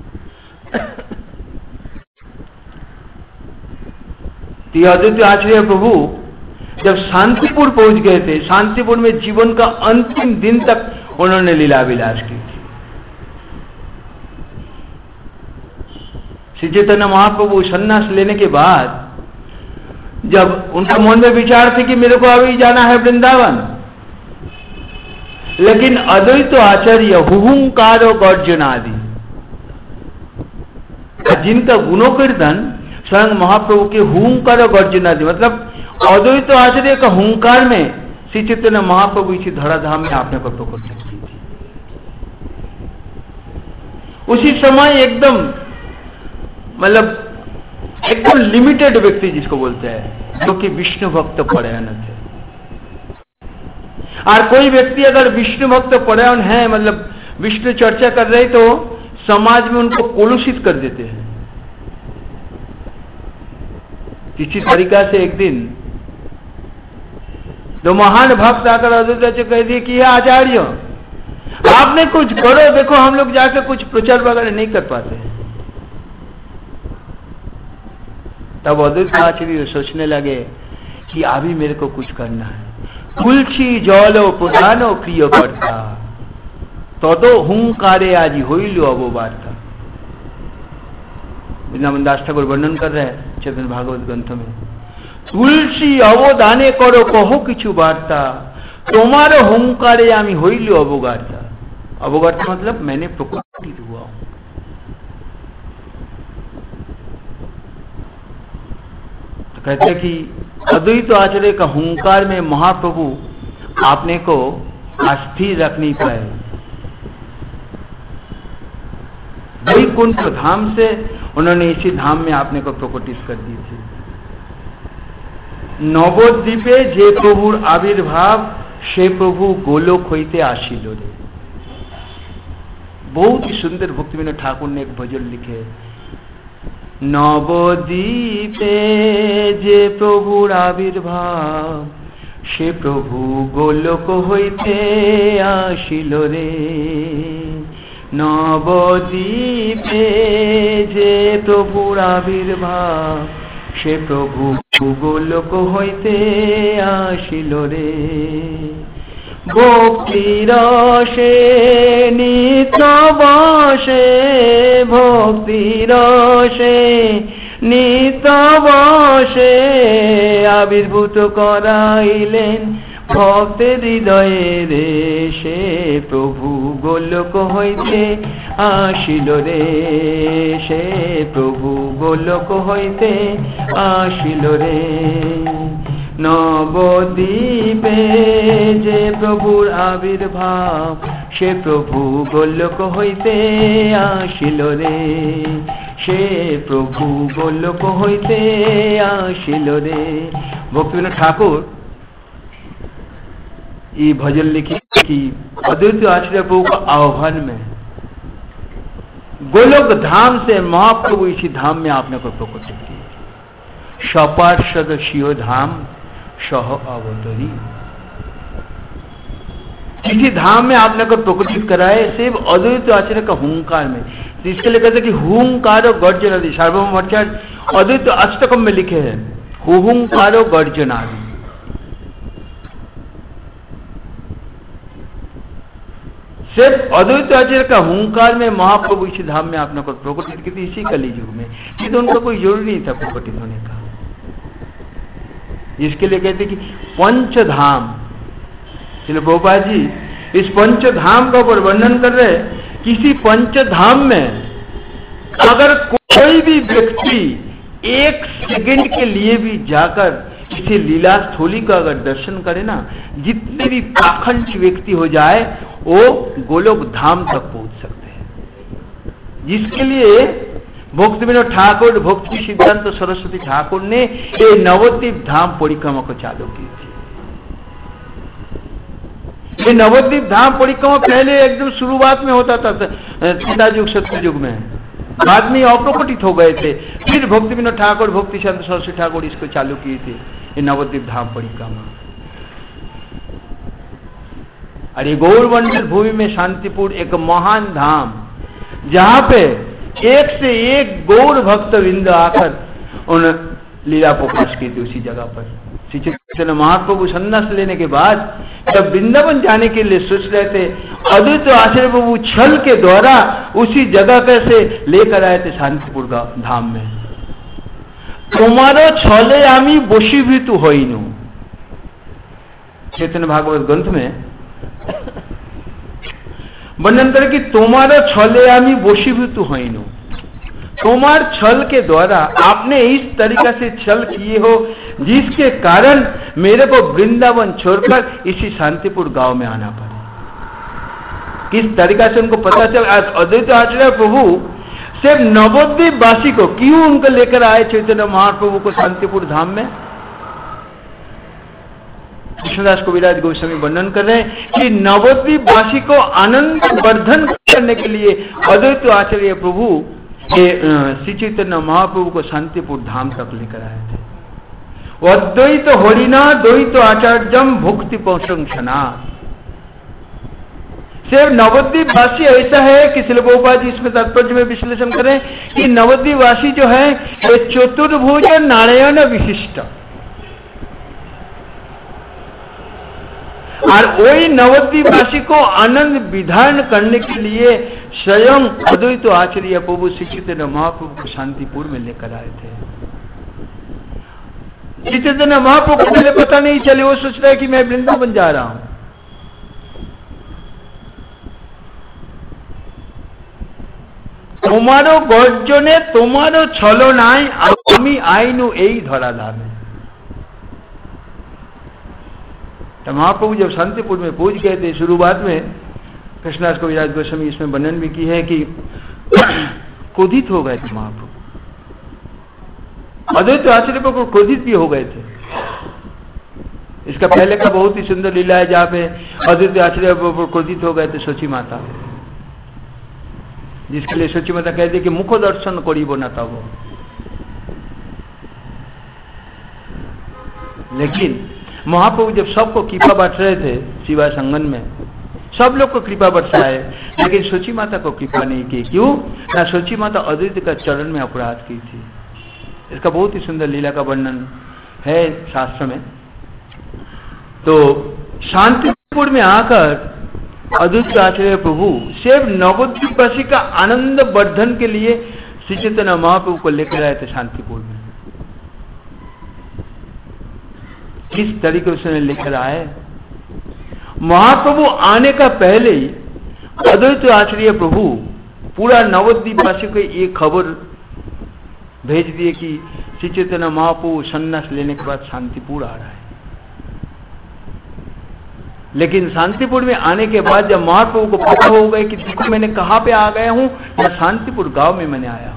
तो अद्वैत आचार्य प्रभु जब शांतिपुर पहुंच गए थे, शांतिपुर में जीवन का अंतिम दिन तक उन्होंने लीला विलास की थी। श्री चैतन्य महाप्रभु सन्यास लेने के बाद जब उनका मन में विचार थे कि मेरे को अभी जाना है वृंदावन, लेकिन अद्वैत आचार्य हुहुंकार गर्जनादि, जिनका गुणो कीर्तन स्वयं महाप्रभु के हुंकार गर्जनादि, मतलब अद्वैत आचार्य का हुंकार में श्री चैतन्य महाप्रभु इसी धराधाम में आपने को प्रकट की थी। उसी समय एकदम मतलब एकदम लिमिटेड व्यक्ति जिसको बोलते हैं, जो कि विष्णु भक्त परायण थे। और कोई व्यक्ति अगर विष्णु भक्त परायण है, मतलब विष्णु चर्चा कर रहे, तो समाज में उनको कलुषित कर देते हैं। किसी तरीका से एक दिन दो महान भक्त आकर अद्वैत से कह दिए कि ये आचार्य आपने कुछ करो, देखो हम लोग जाकर कुछ प्रचार वगैरह नहीं कर पाते हैं। तब अद्वैत आचार्य सोचने लगे कि अभी मेरे को कुछ करना है। तुलसी जलो प्रधानो प्रिय करता तदो हुंकारे आजी होइलो अवोवार्ता। वृंदावन दास ठाकुर वर्णन कर रहे हैं चैतन्य भागवत ग्रंथ में, तुलसी अवदाने करो कहो किछु वार्ता तुम्हारे हुंकारे आमी होइलो अवगार्ता। अवगार्ता मतलब मैंने प्रकटित हुआ। तो कहते कि अद्वैत आचार्य का हुंकार में महाप्रभु आपने को अस्थिर रख नहीं पाए। वैकुंठ धाम से उन्होंने इसी धाम में आपने को प्रकटित कर दी थी। नवद्वीपे जे प्रभुर आविर्भाव से प्रभु गोलोक होते आशील रे। बहुत ही सुंदर भक्ति विनोद ठाकुर ने एक भजन लिखे, नवद्वीपे जे प्रभुर आविर्भाव से प्रभु गोलोक होते आशील रे। नवद्वीपे जे प्रभुर आविर्भाव से प्रभु गोलोक होते आशिल रे। भक्तिर से नित बसे भक्तिर से नित बसे आविर्भूत कराइलेन भक्त हृदय रे। से प्रभु गोलोक होते आशिल रे। से प्रभु गोलोक होते आशिल रे। নবদ্বীপে যে প্রভুর আবির্ভাব, সে প্রভু গোলক হইতে আসিল রে, সে প্রভু গোলক হইতে আসিল রে। ভক্তিবিনোদ ঠাকুর ये भजन लिखी कि अद्वैत आचार्य प्रभु का आह्वान में गोलोक धाम से महाप्रभु इसी धाम में आपने को प्रकटित की, सपार्षद शिव धाम सह अवतरी, इसी धाम में आपने को प्रकटित कराए सिर्फ अद्वैत आचार्य का हुंकार में। इसके लिए कहते कि हुंकारो गर्जनादि, सार्वभौम भट्टाचार्य अद्वैत अष्टकम में लिखे हैं हुंकारो गर्जनादि। सिर्फ अद्वैत आचार्य का हुंकार में महाप्रभु इसी धाम में आपने को प्रकटित की थी, इसी कली युग में। ये तो उनका कोई जरूरी नहीं था प्रकटित होने का। इसके लिए कहते कि पंचधाम, इसलिए प्रभुपाद जी इस पंचधाम का ऊपर वर्णन कर रहे, किसी पंचधाम में अगर कोई भी व्यक्ति एक सेकंड के लिए भी जाकर किसी लीला स्थली का अगर दर्शन करे ना, जितने भी पाखंड व्यक्ति हो जाए वो गोलोक धाम तक पहुंच सकते हैं। जिसके लिए भक्तिविनोद ठाकुर, भक्ति सिद्धांत सरस्वती ठाकुर ने ये नवद्वीप धाम परिक्रमा को चालू की थी। ये नवद्वीप धाम परिक्रमा पहले एकदम शुरुआत में होता था त्रेता युग सत्य युग में, बाद में अप्रकटित हो गए थे। फिर भक्तिविनोद ठाकुर, भक्ति सिद्धांत सरस्वती ठाकुर इसको चालू किए थे, ये नवद्वीप धाम परिक्रमा। और ये गौरमंडल भूमि में शांतिपुर एक महान धाम, जहां पे एक से एक गौर भक्त वृंद आकर उन लीला प्रकाश की थी। उसी जगह पर श्री चैतन्य महाप्रभु संन्यास लेने के बाद जब वृंदावन जाने के लिए सोच रहे थे, अद्वैत आचार्य प्रभु छल के द्वारा उसी जगह कैसे लेकर आए थे शांतिपुर का धाम में। तुम्हारो छले आमी बशीभूत हईनु, चैतन्य भागवत ग्रंथ में वर्णन करे कि तुम्हारा छले आमी बशीभूत हईनु, तुम्हार छल के द्वारा आपने इस तरीका से छल किए हो जिसके कारण मेरे को वृंदावन छोड़कर इसी शांतिपुर गांव में आना पड़ा। किस तरीका से उनको पता चल, अद्वैत आचार्य प्रभु सिर्फ नवद्वीप वासी को क्यों उनको लेकर आए चैतन्य महाप्रभु को शांतिपुर धाम में। कृष्णदास कविराज गोस्वामी वर्णन कर रहे हैं कि नवद्वीप वासी को आनंद वर्धन करने के लिए अद्वैत आचार्य प्रभु श्री चैतन्य महाप्रभु को शांतिपुर धाम तक लेकर आए थे। अद्वैत हरिना द्वैत आचार्यम भक्ति प्रशंसना। सिर्फ नवद्वीप वासी ऐसा है कि श्रील प्रभुपाद जी इसमें तात्पर्य में विश्लेषण करें कि नवद्वीप वासी जो है ये चतुर्भुज नारायण विशिष्ट, और वही नवद्वीप वासी को आनंद विधान करने के लिए स्वयं अद्वैत आचार्य प्रभु श्री चैतन्य महाप्रभु को शांतिपुर में लेकर आए थे। श्री चैतन्य महाप्रभु को पहले पता नहीं चले, वो सोच रहा है कि मैं वृंदावन जा रहा हूं। तुम्हारो गर्जने तुम्हारो छलो नाई आमी आईनु एई धरा धामे। तो महाप्रभु जब शांतिपुर में पहुंच गए थे, शुरुआत में कृष्णदास कविराज गोस्वामी इसमें वर्णन भी की है कि क्रोधित हो गए थे महाप्रभु, अद्वैत आचार्य प्रभु क्रोधित भी हो गए थे। इसका पहले का बहुत ही सुंदर लीला है जहाँ पे अद्वैत आचार्य प्रभु क्रोधित हो गए थे सोची माता, जिसके लिए सोची माता कहती कि मुख दर्शन करीबो न तब। लेकिन महाप्रभु जब सबको कृपा बांट रहे थे शिवा संगन में, सब लोग को कृपा बरसाए, लेकिन सोची माता को कृपा नहीं की। क्यों ना? सोची माता अद्वैत का चरण में अपराध की थी। इसका बहुत ही सुंदर लीला का वर्णन है शास्त्र में। तो शांतिपुर में आकर अद्वैत आचार्य प्रभु सिर्फ नवद्वीपवासी का आनंद वर्धन के लिए श्री चैतन्य महाप्रभु को लेकर आए थे शांतिपुर में। किस तरीके से लेकर आए? महाप्रभु आने का पहले ही अद्वैत आचार्य प्रभु पूरा नवद्वीपवासी को ये खबर भेज दिए कि श्री चैतन्य महाप्रभु संन्यास लेने के बाद शांतिपुर आ रहा है। लेकिन शांतिपुर में आने के बाद जब महाप्रभु को पता हो गए कि देखो मैंने कहाँ पे आ गया हूँ, या शांतिपुर गांव में मैंने आया हूँ,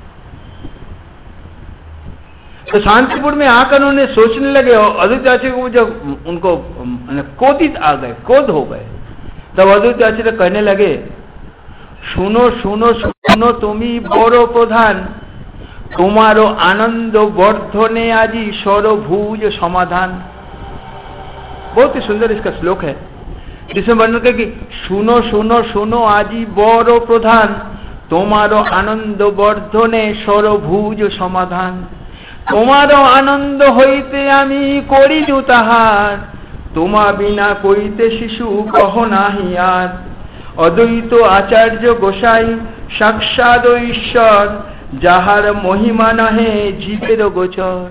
तो शांतिपुर में आकर उन्होंने सोचने लगे, और अद्वैत आचार्य को जब उनको क्रोधित आ गए, क्रोध हो गए, तब अद्वैत आचार्य कहने लगे, सुनो सुनो सुनो तुम्ही बड़ो प्रधान, तुम्हारो आनंद वर्धने आजी सर्वभुज समाधान। बहुत ही सुंदर इसका श्लोक है, जिसमें वर्णन कर कि सुनो सुनो सुनो आजी बड़ो प्रधान, तुम्हारो आनंद वर्धने सर्वभुज समाधान। तुम्हारो आनंद হইতে আমি করিনু তাহার, তোমা বিনা কইতে শিশু কহ নাহি আর। অদ্বৈত আচার্য গোসাই সাক্ষাৎ ঈশ্বর, যাহার মহিমা নহে জীবের গোচর।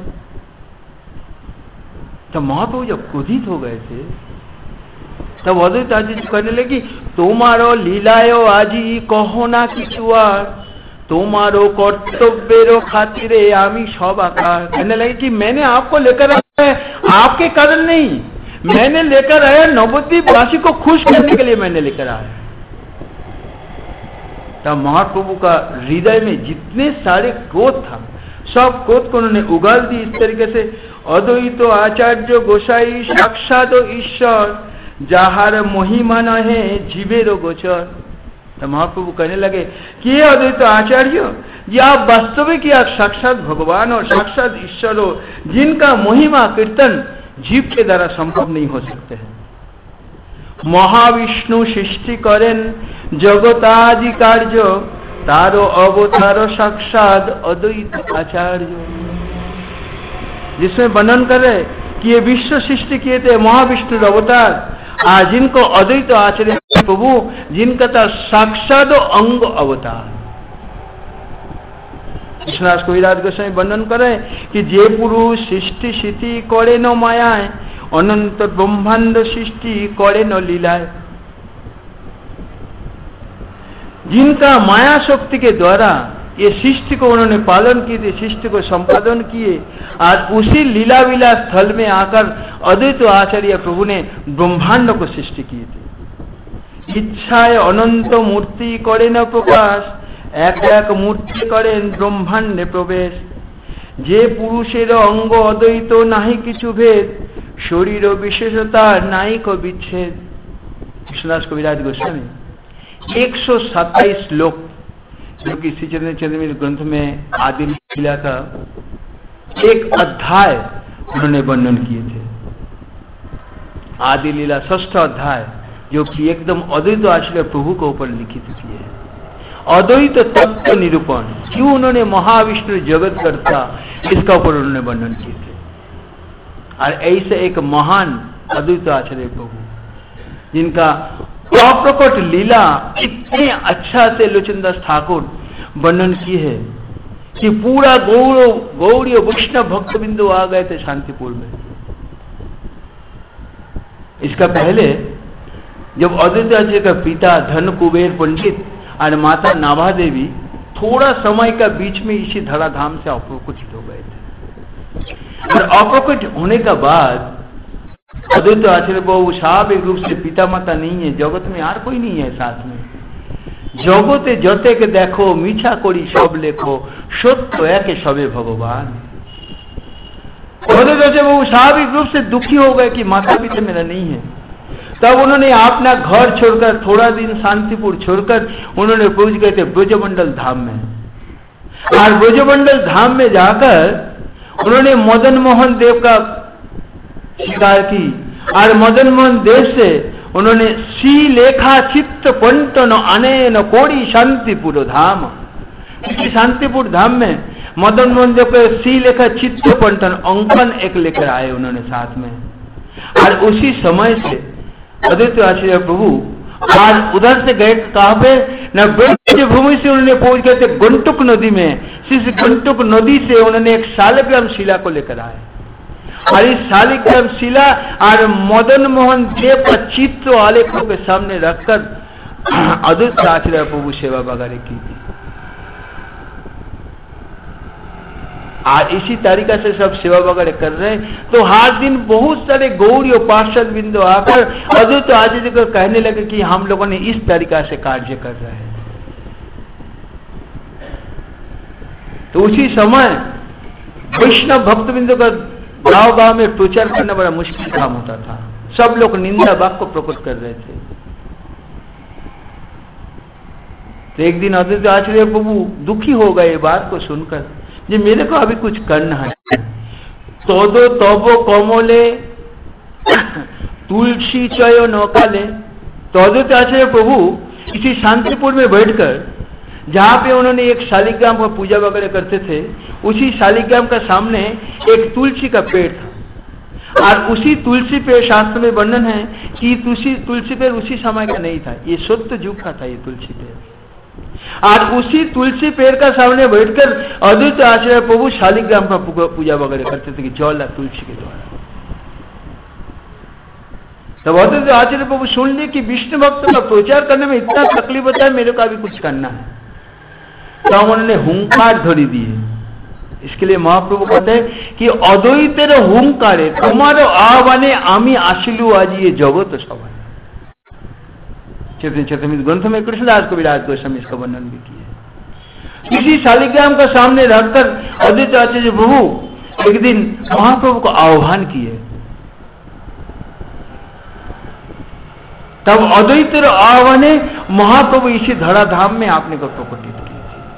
तो महाप्रभु जब क्रोधित हो गए थे, तब अद्वैत आचार्य कहने लगी, तुम्हारो लीलायो आजी कहो ना किछु आर, तुम्हारो कर्तव्येरो खातिरे आमी सब आकार। कहने लगे कि मैंने आपको लेकर आया है आपके कारण नहीं, मैंने लेकर आया नवद्वीप वासी को खुश करने के लिए मैंने लेकर आया। तब महाप्रभु का हृदय में जितने सारे क्रोध था, सब क्रोध को उन्होंने उगाल दी इस तरीके से, अद्वैत आचार्य गोसाई साक्षात ईश्वर, जाहार महिमा नहे जीवेर गोचर। तो महाप्रभु कहने लगे कि ये अद्वैत आचार्य, ये आप वास्तविक या साक्षात भगवान और साक्षात ईश्वर हो, जिनका महिमा कीर्तन जीव के द्वारा संभव नहीं हो सकते हैं। महाविष्णु सृष्टि करें जगतादि कार्य, तारो अवतार साक्षात अद्वैत आचार्य। जिसमें वर्णन करे कि ये विश्व सृष्टि किए थे महाविष्णु अवतार, आज जिनको अद्वैत आचार्य प्रभु, जिनका था साक्षात अंग अवतार। कृष्णदास कविराज गोस्वामी वर्णन करे कि जे पुरुष सृष्टि स्थिति करे न मायाय, अनंत ब्रह्मांड सृष्टि करे न लीलाय। जिनका माया शक्ति के द्वारा ये सृष्टि को उन्होंने पालन किए थे, सृष्टि को संपादन किए, आज उसी लीला विलास स्थल में आकर अद्वैत आचार्य प्रभु ने ब्रह्मांड को सृष्टि की थी। इच्छाए अनंत मूर्ति करे न प्रकाश, एक एक मूर्ति करें ब्रह्मांडे प्रवेश। जे पुरुषेर अंग अद्वैत नाहि किछु भेद, शरीर विशेषता नाई को विच्छेद। कृष्णदास कविराज गोस्वामी एक सौ सत्ताईस श्लोक, जो कि श्री चैतन्य चरितामृत ग्रंथ में आदि लीला का एक अध्याय उन्होंने वर्णन किए थे। आदि लीला षष्ठ अध्याय, जो कि एकदम अद्वैत आचार्य प्रभु के ऊपर लिखित किए हैं। अद्वैत तत्व निरूपण, क्यों उन्होंने महाविष्णु जगत करता, इसका ऊपर उन्होंने वर्णन किए थे। और ऐसे एक महान अद्वैत आचार्य प्रभु, जिनका अप्रकट लीला इतने अच्छा से लोचनदास ठाकुर वर्णन की है कि पूरा गौड़ गौड़ीय वैष्णव भक्त बिंदु आ गए थे शांतिपुर में। इसका पहले जब अद्वैत आचार्य का पिता धन कुबेर पंडित और माता नाभा देवी थोड़ा समय का बीच में इसी धराधाम से अप्रकट हो गए थे, और अप्रकट होने का बाद अद्वैत आचार्य बाबू स्वाभाविक रूप से पिता माता नहीं है, जगत में यार कोई नहीं है साथ में। जगते जते के देखो मीठा करी सब लेखो, सत्य एक सबे भगवान। अद्वैत आचार्य बाबू स्वाभाविक रूप से दुखी हो गए कि माता पिता मेरा नहीं है। तब उन्होंने अपना घर छोड़कर, थोड़ा दिन शांतिपुर छोड़कर उन्होंने पहुंच गए थे ब्रजमंडल धाम में। और ब्रजमंडल धाम में जाकर उन्होंने मदन मोहन देव का स्वीकार की, और मदन मोहन देव से उन्होंने सी लेखा चित्त पंटन अनेन कोड़ी शांतिपुर धाम। शांतिपुर धाम में मदन मोहन देव के सी लेखा चित्त पंटन अंकन एक लेकर आए उन्होंने साथ में। और उसी समय से अद्वैत आचार्य प्रभु आज उधर से गए कहां पे न, ब्रज भूमि से उन्होंने पहुंच गए थे गंटुक नदी में। इस गंटुक नदी से उन्होंने एक शालिग्राम शिला को लेकर आए, और इस शालिग्राम शिला और मदन मोहन देव का चित्र आलेखों के सामने रखकर अद्वैत आचार्य प्रभु सेवा वगैरह की थी। आज इसी तरीका से सब सेवा वगैरह कर रहे हैं। तो हर दिन बहुत सारे गौरी और पार्षद बिंदु आकर अद्वैत आचार्य को कहने लगे कि हम लोगों ने इस तरीका से कार्य कर रहे हैं। तो उसी समय वैष्णव भक्त बिंदु का गांव गांव में प्रचार करना बड़ा मुश्किल काम होता था। सब लोग निंदा वाक्य को प्रकट कर रहे थे। तो एक दिन अद्वैत आचार्य प्रभु दुखी हो गए बात को सुनकर, ये मेरे को अभी कुछ करना है। तोदो तोबो कोमोले तुलसी चयो नौकाले। तो अद्वैत आचार्य प्रभु इसी शांतिपुर में बैठकर, जहां पे उन्होंने एक शालिग्राम का पूजा वगैरह करते थे, उसी शालिग्राम का सामने एक तुलसी का पेड़ था। और उसी तुलसी पेड़ शास्त्र में वर्णन है कि तुलसी तुलसी पेड़ उसी समय का नहीं था, ये सत्य युग का था ये तुलसी पेड़। और उसी तुलसी पेड़ का सामने बैठकर अद्वैत आचार्य प्रभु शालिग्राम का पूजा वगैरह करते थे कि जौला तुलसी के द्वारा। तब अद्वैत आचार्य प्रभु सुन लिए कि विष्णु भक्त का प्रचार करने में इतना तकलीफ होता है, मेरे को अभी कुछ करना है। तो उन्होंने हुंकार धरी दिए। इसके लिए महाप्रभु कहते हैं कि अद्वैतेर हुंकारे तुम्हारो आह्वाने आमी आशिलु आज ये जगत सभाए। चैतन्य चरितामृत ग्रंथ में कृष्णदास कविराज गोस्वामी इसका वर्णन भी किया। इसी शालिग्राम का सामने रखकर अद्वैत आचार्य प्रभु एक दिन महाप्रभु को आह्वान किए। तब अद्वैतेर आह्वाने महाप्रभु इसी धराधाम में आपने को प्रकटित किया।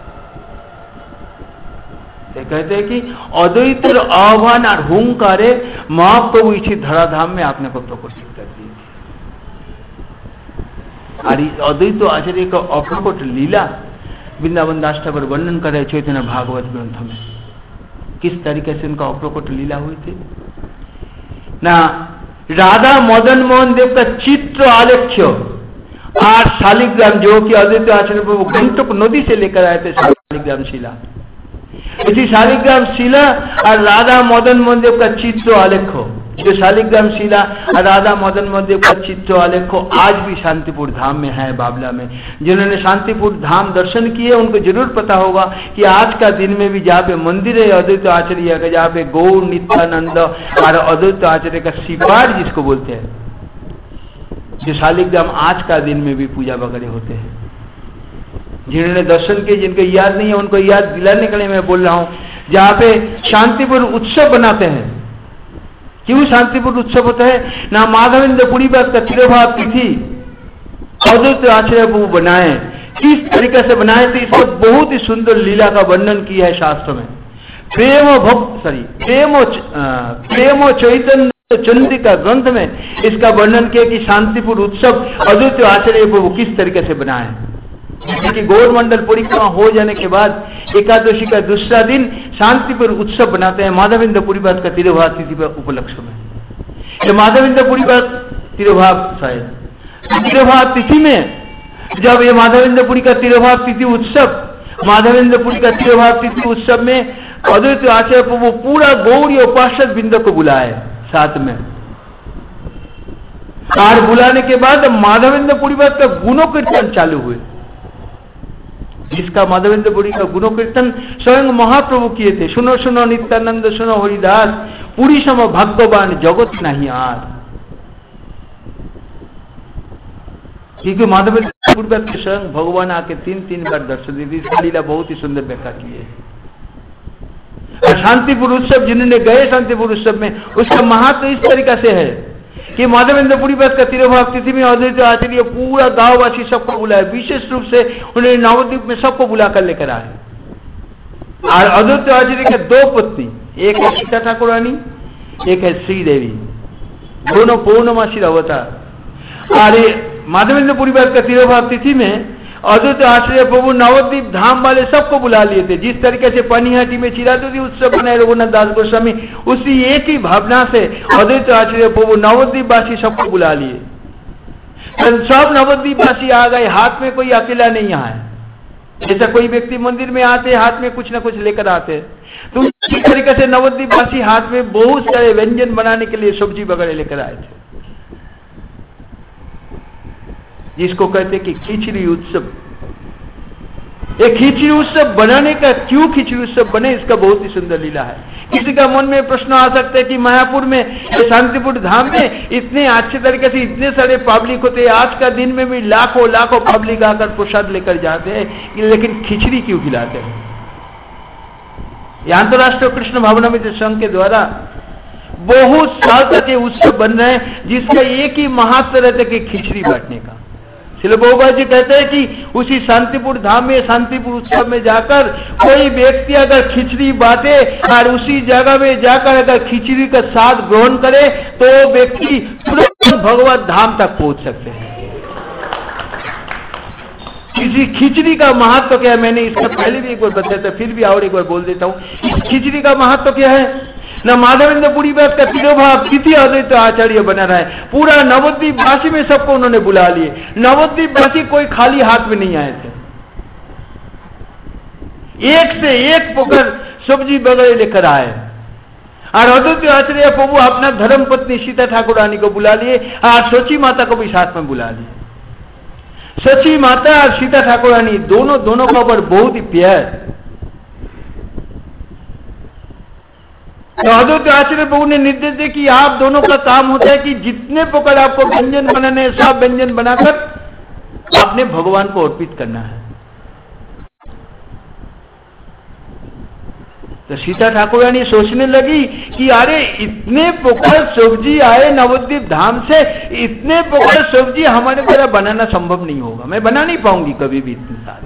कहते हैं कि अद्वैत आह्वान और हुंकारे महाप्रभु इसी धराधाम में आपने को प्रकटित कर दी। और अद्वैत आचार्य का अप्रकट लीला वृंदावन दास ठाकुर वर्णन कर रहे चैतन्य भागवत ग्रंथ में, किस तरीके से उनका अप्रकट लीला हुई थी ना। राधा मदन मोहन देव का चित्र आलेख्य और शालिग्राम, जो कि अद्वैत आचार्य प्रभु गंटक नदी से लेकर आए थे शालिग्राम शिला, इसी शालिग्राम शिला और राधा मदन मोहन देव का चित्र आलेखो, जो शालिग्राम शिला और राधा मदन मोहन देव का चित्र आलेखो आज भी शांतिपुर धाम में है, बाबला में। जिन्होंने शांतिपुर धाम दर्शन किए उनको जरूर पता होगा कि आज का दिन में भी जहाँ पे मंदिर है अद्वैत आचार्य का, जहाँ पे गौर नित्यानंद और अद्वैत आचार्य का सिपार जिसको बोलते हैं, जो शालिग्राम आज का दिन में भी पूजा वगैरह होते हैं। जिन्होंने दर्शन किए, जिनको याद नहीं है उनको याद दिलाने के लिए मैं बोल रहा हूं। जहां पे शांतिपुर उत्सव बनाते हैं, क्यों शांतिपुर उत्सव होता है ना, माधवेंद्र पुरी बात का तिरुभाव तिथि अद्वैत आचार्य प्रभु बनाए, किस तरीके से बनाए थे इसको बहुत ही सुंदर लीला का वर्णन किया है शास्त्र में। प्रेम भक्त सॉरी प्रेम प्रेम चैतन्य चंद्रिका ग्रंथ में इसका वर्णन किया कि शांतिपुर उत्सव अद्वैत आचार्य प्रभु किस तरीके से बनाए। कि गौर मंडल परिक्रमा हो जाने के बाद एकादशी का दूसरा दिन शांतिपुर उत्सव बनाते हैं माधवेंद्र पुरी बात का तिरुभाव तिथि पर उपलक्ष्य में। ये माधवेंद्र पुरी बात तिरुभाव शायद तिरुभाव तिथि में, जब ये माधवेंद्र पुरी का तिरुभाव तिथि उत्सव माधवेंद्र पुरी का तिरुभाव तिथि उत्सव में अद्वैत आचार्य प्रभु पूरा गौरी और पार्षद बिंदु को बुलाए साथ में, और बुलाने के बाद माधवेंद्र पुरी बात का गुणों कीर्तन चालू हुए, जिसका माधवेंद्र पुरी का गुणों कीर्तन स्वयं महाप्रभु किए थे। सुनो सुनो नित्यानंद सुनो हरिदास, पुरी सम भाग्यवान जगत नहीं आर। क्योंकि माधवेंद्र पुरी बात के स्वयं भगवान आके तीन तीन बार दर्शन दी थी। इसका लीला बहुत ही सुंदर व्याख्या की है। और शांतिपुर उत्सव जिन्होंने गए शांतिपुर उत्सव में, उसका महत्व इस तरीका से है कि माधवेंद्र पुरी बात का तिरुभाव तिथि में अद्वैत आचार्य पूरा गांववासी सबको बुलाए, विशेष रूप से उन्हें नवद्वीप में सबको बुलाकर लेकर आए। और अद्वैत आचार्य के दो पत्नी, एक है सीता ठाकुरानी, एक है श्रीदेवी, दोनों पूर्णमासी अवतार। और माधवेंद्र पुरी बात का तिरुभाव तिथि में अद्वैत आचार्य प्रभु नवद्वीप धाम वाले सबको बुला लिए थे। जिस तरीके से पनिहाटी में चिरातुदी उत्सव बनाए रघुनाथ दास गोस्वामी, उसी एक ही भावना से अद्वैत आचार्य प्रभु नवद्वीप वासी सबको बुला लिए। सब नवद्वीप वासी आ गए, हाथ में कोई अकेला नहीं आए। जैसा कोई व्यक्ति मंदिर में आते हाथ में कुछ ना कुछ लेकर आते, तो इस तरीके से नवद्वीप वासी हाथ में बहुत सारे व्यंजन बनाने के लिए सब्जी वगैरह लेकर आए थे, जिसको कहते कि खिचड़ी उत्सव। ये खिचड़ी उत्सव बनाने का, क्यों खिचड़ी उत्सव बने, इसका बहुत ही सुंदर लीला है। किसी का मन में प्रश्न आ सकता है कि मायापुर में, शांतिपुर धाम में इतने अच्छे तरीके से इतने सारे पब्लिक होते हैं, आज का दिन में भी लाखों लाखों पब्लिक आकर प्रसाद लेकर जाते हैं, लेकिन खिचड़ी क्यों खिलाते हैं? ये अंतर्राष्ट्रीय कृष्ण भावनामृत संघ के द्वारा बहुत साल तक ये उत्सव बन रहे हैं, जिसका एक ही महत्व रहता है कि खिचड़ी बांटने का। श्रील प्रभुपाद जी कहते हैं कि उसी शांतिपुर धाम में, शांतिपुर उत्सव में जाकर कोई व्यक्ति अगर खिचड़ी बांटे और उसी जगह में जाकर अगर खिचड़ी का स्वाद ग्रहण करे तो वो व्यक्ति तुरंत भगवत धाम तक पहुंच सकते हैं। इसी खिचड़ी का महत्व क्या है, मैंने इसका पहले भी एक बार बताया था, फिर भी और एक बार बोल देता हूँ। इस खिचड़ी का महत्व क्या है न, माधवेंद्रपुरी बात का तिरोभाव तृतीय अद्वैत आचार्य बना रहा है। पूरा नवद्वीप वासी में सबको उन्होंने बुला लिए। नवद्वीप वासी कोई खाली हाथ में नहीं आए थे, एक से एक पोकर सब्जी वगैरह लेकर आए। और अद्वैत आचार्य प्रभु अपना धर्म पत्नी सीता ठाकुर रानी को बुला लिए और सची माता को भी साथ में बुला लिए। सची माता और सीता ठाकुर रानी दोनों दोनों का ऊपर बहुत ही प्यार। तो अद्वैत आचार्य प्रभु ने निर्देश दिया कि आप दोनों का काम होता है कि जितने प्रकार आपको व्यंजन बनाने हैं, सब व्यंजन बनाकर आपने भगवान को अर्पित करना है। तो सीता ठाकुर रानी सोचने लगी कि अरे इतने प्रकार सब्जी आए नवद्वीप धाम से, इतने प्रकार सब्जी हमारे द्वारा बनाना संभव नहीं होगा, मैं बना नहीं पाऊंगी कभी भी इतने सारे।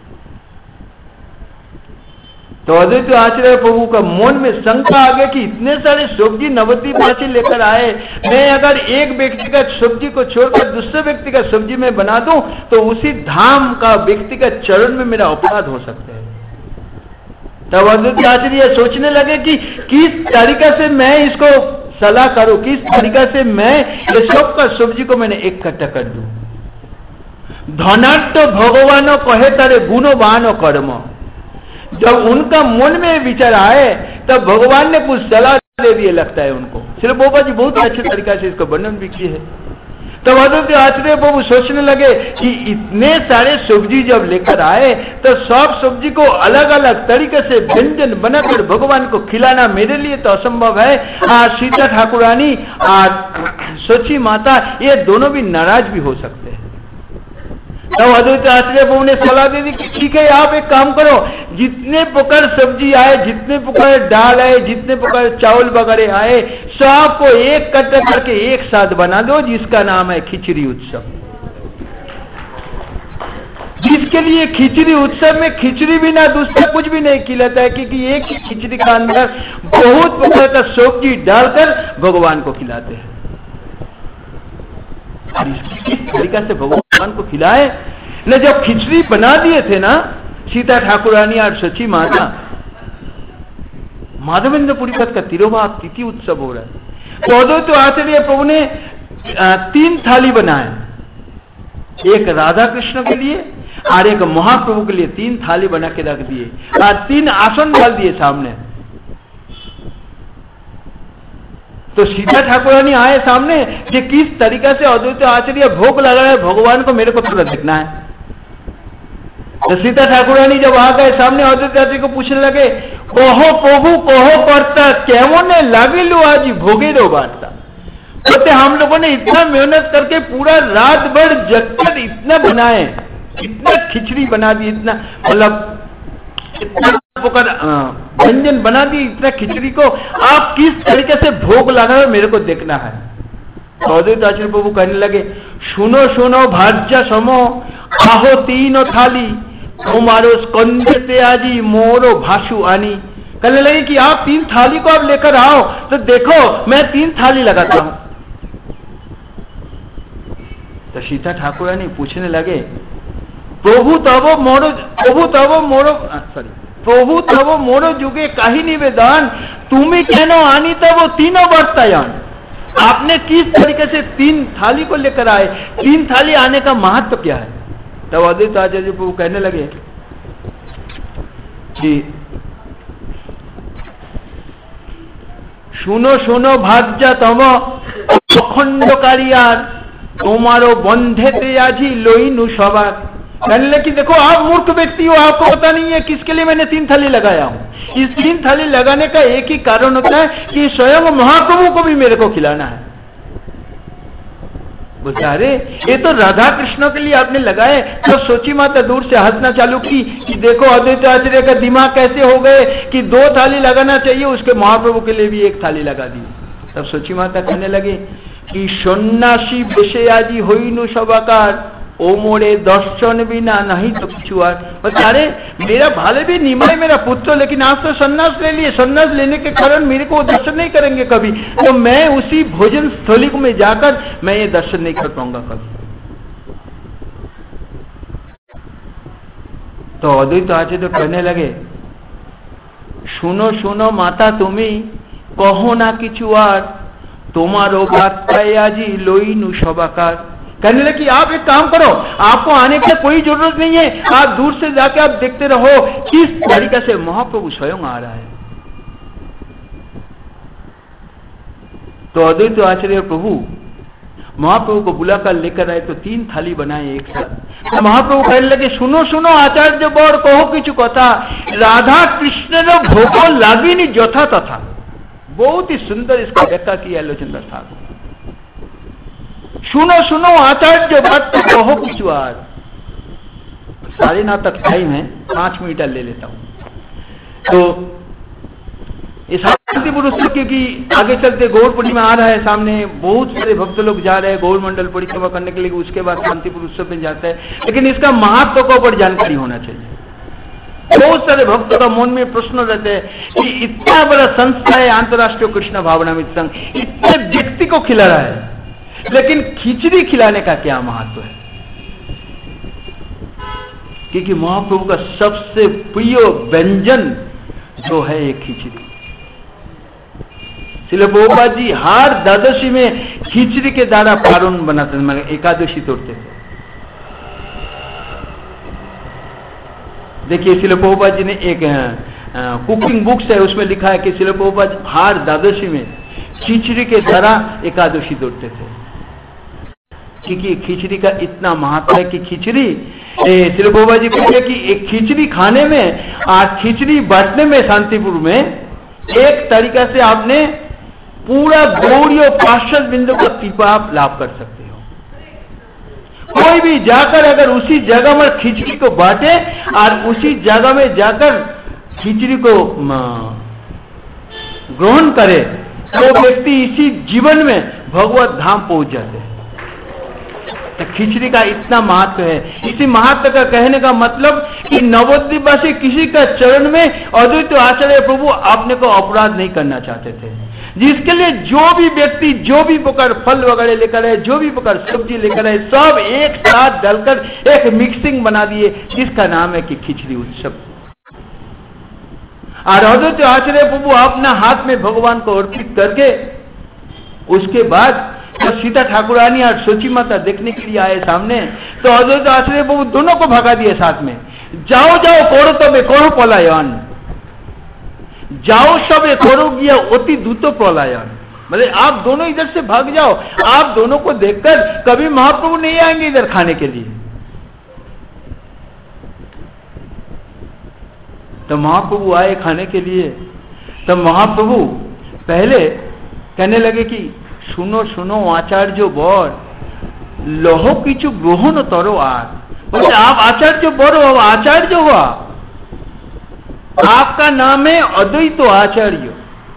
तो अद्वैत आचार्य प्रभु का मन में शंका आ गया कि इतने सारे सब्जी नवद्वीप वासी लेकर आए, मैं अगर एक व्यक्ति का सब्जी को छोड़कर दूसरे व्यक्ति का सब्जी में बना दूं तो उसी धाम का व्यक्ति का चरण में मेरा अपराध हो सकता है। तब अद्वैत आचार्य सोचने लगे कि किस तरीका से मैं इसको सलाह करूं, किस तरीका से मैं ये सब का सब्जी को मैंने एक इकट्ठा कर दूं। धनाट्य भगवान कहे तारे गुणवान कर्म। जब उनका मन में विचार आए तब भगवान ने कुछ सलाह दे दिए लगता है उनको। श्री प्रभुपाद जी बहुत अच्छे तरीका से इसको वर्णन भी किए है। तब अद्वैत आचार्य प्रभु सोचने लगे कि इतने सारे सब्जी जब लेकर आए तो सब सब्जी को अलग अलग तरीके से व्यंजन बनाकर भगवान को खिलाना मेरे लिए तो असंभव है। आज सीता ठाकुर रानी आज सची माता ये दोनों भी नाराज भी हो सकते हैं। तब अद्वैत आचार्य प्रभु ने सलाह दे दी कि ठीक है, आप एक काम करो, जितने प्रकार सब्जी आए, जितने प्रकार दाल आए, जितने प्रकार चावल वगैरह आए, सबको एक कट्टा करके एक साथ बना दो, जिसका नाम है खिचड़ी उत्सव। जिसके लिए खिचड़ी उत्सव में खिचड़ी भी ना दूसरा कुछ भी नहीं खिलाता है, क्योंकि एक ही खिचड़ी का अंदर बहुत प्रकार का सब्जी डालकर भगवान को खिलाते हैं। किस तरीका से भगवान को खिलाए न, जब खिचड़ी बना दिए थे ना सीता ठाकुर रानी और सची माता, माधवेंद्रपुरी पथ का तिरोभाव तिथि उत्सव हो रहा है। तो अद्वैत आचार्य प्रभु ने तीन थाली बनाए, एक राधा कृष्ण के लिए और एक महाप्रभु के लिए, तीन थाली बना के रख दिए और तीन आसन डाल दिए सामने। तो सीता ठाकुर रानी आए सामने कि किस तरीका से अद्वैत आचार्य भोग लगा है भगवान को, मेरे को थोड़ा देखना है। तो सीता ठाकुर रानी जब आ गए सामने अद्वैत आचार्य को पूछने लगे, कहो प्रभु कहो करता कैमोने लागिलू आज भोगे दो बांटता। बोलते हम लोगों ने इतना मेहनत करके पूरा रात भर जगकर इतना बनाए, इतना खिचड़ी बना दी, इतना मतलब इतना व्यंजन बना दी, इतना खिचड़ी को आप किस तरीके से भोग लगा रहे हो मेरे को देखना है। तो अद्वैत आचार्य प्रभु कहने लगे, सुनो सुनो भाज्य समो आहो तीनो थाली तुम्हारो स्कंदे ते आजी मोरो भाषु आनी। कहने लगे कि आप तीन थाली को आप लेकर आओ, तो देखो मैं तीन थाली लगाता हूं। तो सीता ठाकुर रानी पूछने लगे, प्रभु तब मोरो प्रभु तब मोरो सॉरी प्रभु तब मोरो जुगे काही निवेदन तुम्हें कहनो आनी तब तीनों बर्तायन। आपने किस तरीके से तीन थाली को लेकर आए, तीन थाली आने का महत्व क्या है? तब अद्वैत आचार्य प्रभु कहने लगे कि सुनो सुनो भाग्य तम अखंडकारी আর তোমারও বন্ধেতে আজি লইনু সবার। कहने लगे कि देखो आप मूर्ख व्यक्ति हो, आपको पता नहीं है किसके लिए मैंने तीन थाली लगाया हूं। इस तीन थाली लगाने का एक ही कारण होता है कि स्वयं महाप्रभु को भी मेरे को खिलाना है। बोलते अरे ये तो राधा कृष्ण के लिए आपने लगाए। तो सोची माता दूर से हंसना चालू की कि देखो अद्वैत आचार्य का दिमाग कैसे हो गए कि दो थाली लगाना चाहिए, उसके महाप्रभु के लिए भी एक थाली लगा दी। तब सोची माता कहने लगे कि सन्यासी बेशे आजी होइनु सबाकार ओ मोरे दर्शन बिना नहीं तो किछु आर। अरे मेरा भाले भी निमाय मेरा पुत्र, लेकिन आप तो सन्यास ले लिए, सन्यास लेने के कारण मेरे को दर्शन नहीं करेंगे कभी, तो मैं उसी भोजन स्थली में जाकर मैं ये दर्शन नहीं कर पाऊंगा कभी। तो अद्वैत आचार्य तो कहने लगे सुनो सुनो माता तुम्ही कहो ना किछु आर तुम्हारो बात्ताय आजी लोइनु सबाकार। कहने लगे कि आप एक काम करो, आपको आने की कोई जरूरत नहीं है, आप दूर से जाके आप देखते रहो किस तरीके से महाप्रभु स्वयं आ रहा है। तो अद्वैत आचार्य प्रभु महाप्रभु को बुलाकर लेकर आए तो तीन थाली बनाए एक साथ। तो महाप्रभु कहने लगे सुनो सुनो आचार्य बर कहो किछु कथा राधा कृष्ण भोग लागिनी यथा तथा। बहुत ही सुंदर इसका व्याख्या किया लोचनदास ठाकुर। सुनो सुनो आचार्य बात तो कहो किछु आज। साढ़े नौ तक टाइम है, पांच मिनट ले लेता हूं। तो इस शांति पुरुष क्योंकि आगे चलते गौर पूर्णिमा आ रहा है सामने, बहुत सारे भक्त लोग जा रहे हैं गौर मंडल परिक्रमा करने के लिए, उसके बाद शांति पुरुष में जाता है, लेकिन इसका महत्व को ऊपर जानकारी होना चाहिए। बहुत सारे भक्तों का मन में प्रश्न रहते हैं कि इतना बड़ा संस्था है अंतर्राष्ट्रीय कृष्ण भावनामृत संघ, इतने व्यक्ति को खिला रहा है, लेकिन खिचड़ी खिलाने का क्या महत्व है? क्योंकि महाप्रभु का सबसे प्रिय व्यंजन जो है ये खिचड़ी। श्रील प्रभुपाद जी हर द्वादशी में खिचड़ी के द्वारा पारण बनाते थे, एकादशी तोड़ते थे। देखिए श्रील प्रभुपाद जी ने एक कुकिंग बुक्स है, उसमें लिखा है कि श्रील प्रभुपाद हर द्वादशी में खिचड़ी के द्वारा एकादशी तोड़ते थे, क्योंकि खिचड़ी का इतना महत्व है कि खिचड़ी श्रील प्रभुपाद जी कहते हैं कि एक खिचड़ी खाने में और खिचड़ी बांटने में शांतिपुर में एक तरीका से आपने पूरा गौरी और पार्षद बिंदु का कृपा आप लाभ कर सकते हो। कोई भी जाकर अगर उसी जगह में खिचड़ी को बांटे और उसी जगह में जाकर खिचड़ी को ग्रहण करे तो व्यक्ति इसी जीवन में भगवत धाम पहुंच जाते हैं। तो खिचड़ी का इतना महत्व है। इसी महत्व का कहने का मतलब कि नवद्वीपवासी किसी का चरण में अद्वैत आचार्य प्रभु आपने को अपराध नहीं करना चाहते थे, जिसके लिए जो भी व्यक्ति जो भी प्रकार फल वगैरह लेकर आए, जो भी प्रकार सब्जी लेकर आए, सब एक साथ डालकर एक मिक्सिंग बना दिए, जिसका नाम है कि खिचड़ी उत्सव। और अद्वैत आचार्य प्रभु अपना हाथ में भगवान को अर्पित करके उसके बाद तो सीता ठाकुरानी और सोची माता देखने के लिए आए सामने, तो अद्वैत आचार्य प्रभु दोनों को भगा दिए साथ में, जाओ जाओ करो तबे करो पलायन, जाओ सब करो गया अति दूत पलायन। मतलब आप दोनों इधर से भाग जाओ, आप दोनों को देखकर कभी महाप्रभु नहीं आएंगे इधर खाने के लिए। तो महाप्रभु आए खाने के लिए, तो महाप्रभु पहले कहने लगे कि सुनो सुनो आचार्य बर लहो किचु ग्रहण तरो आर। बोले आप आचार्य बर हो, आचार्य हुआ, आपका नाम है अद्वैत आचार्य।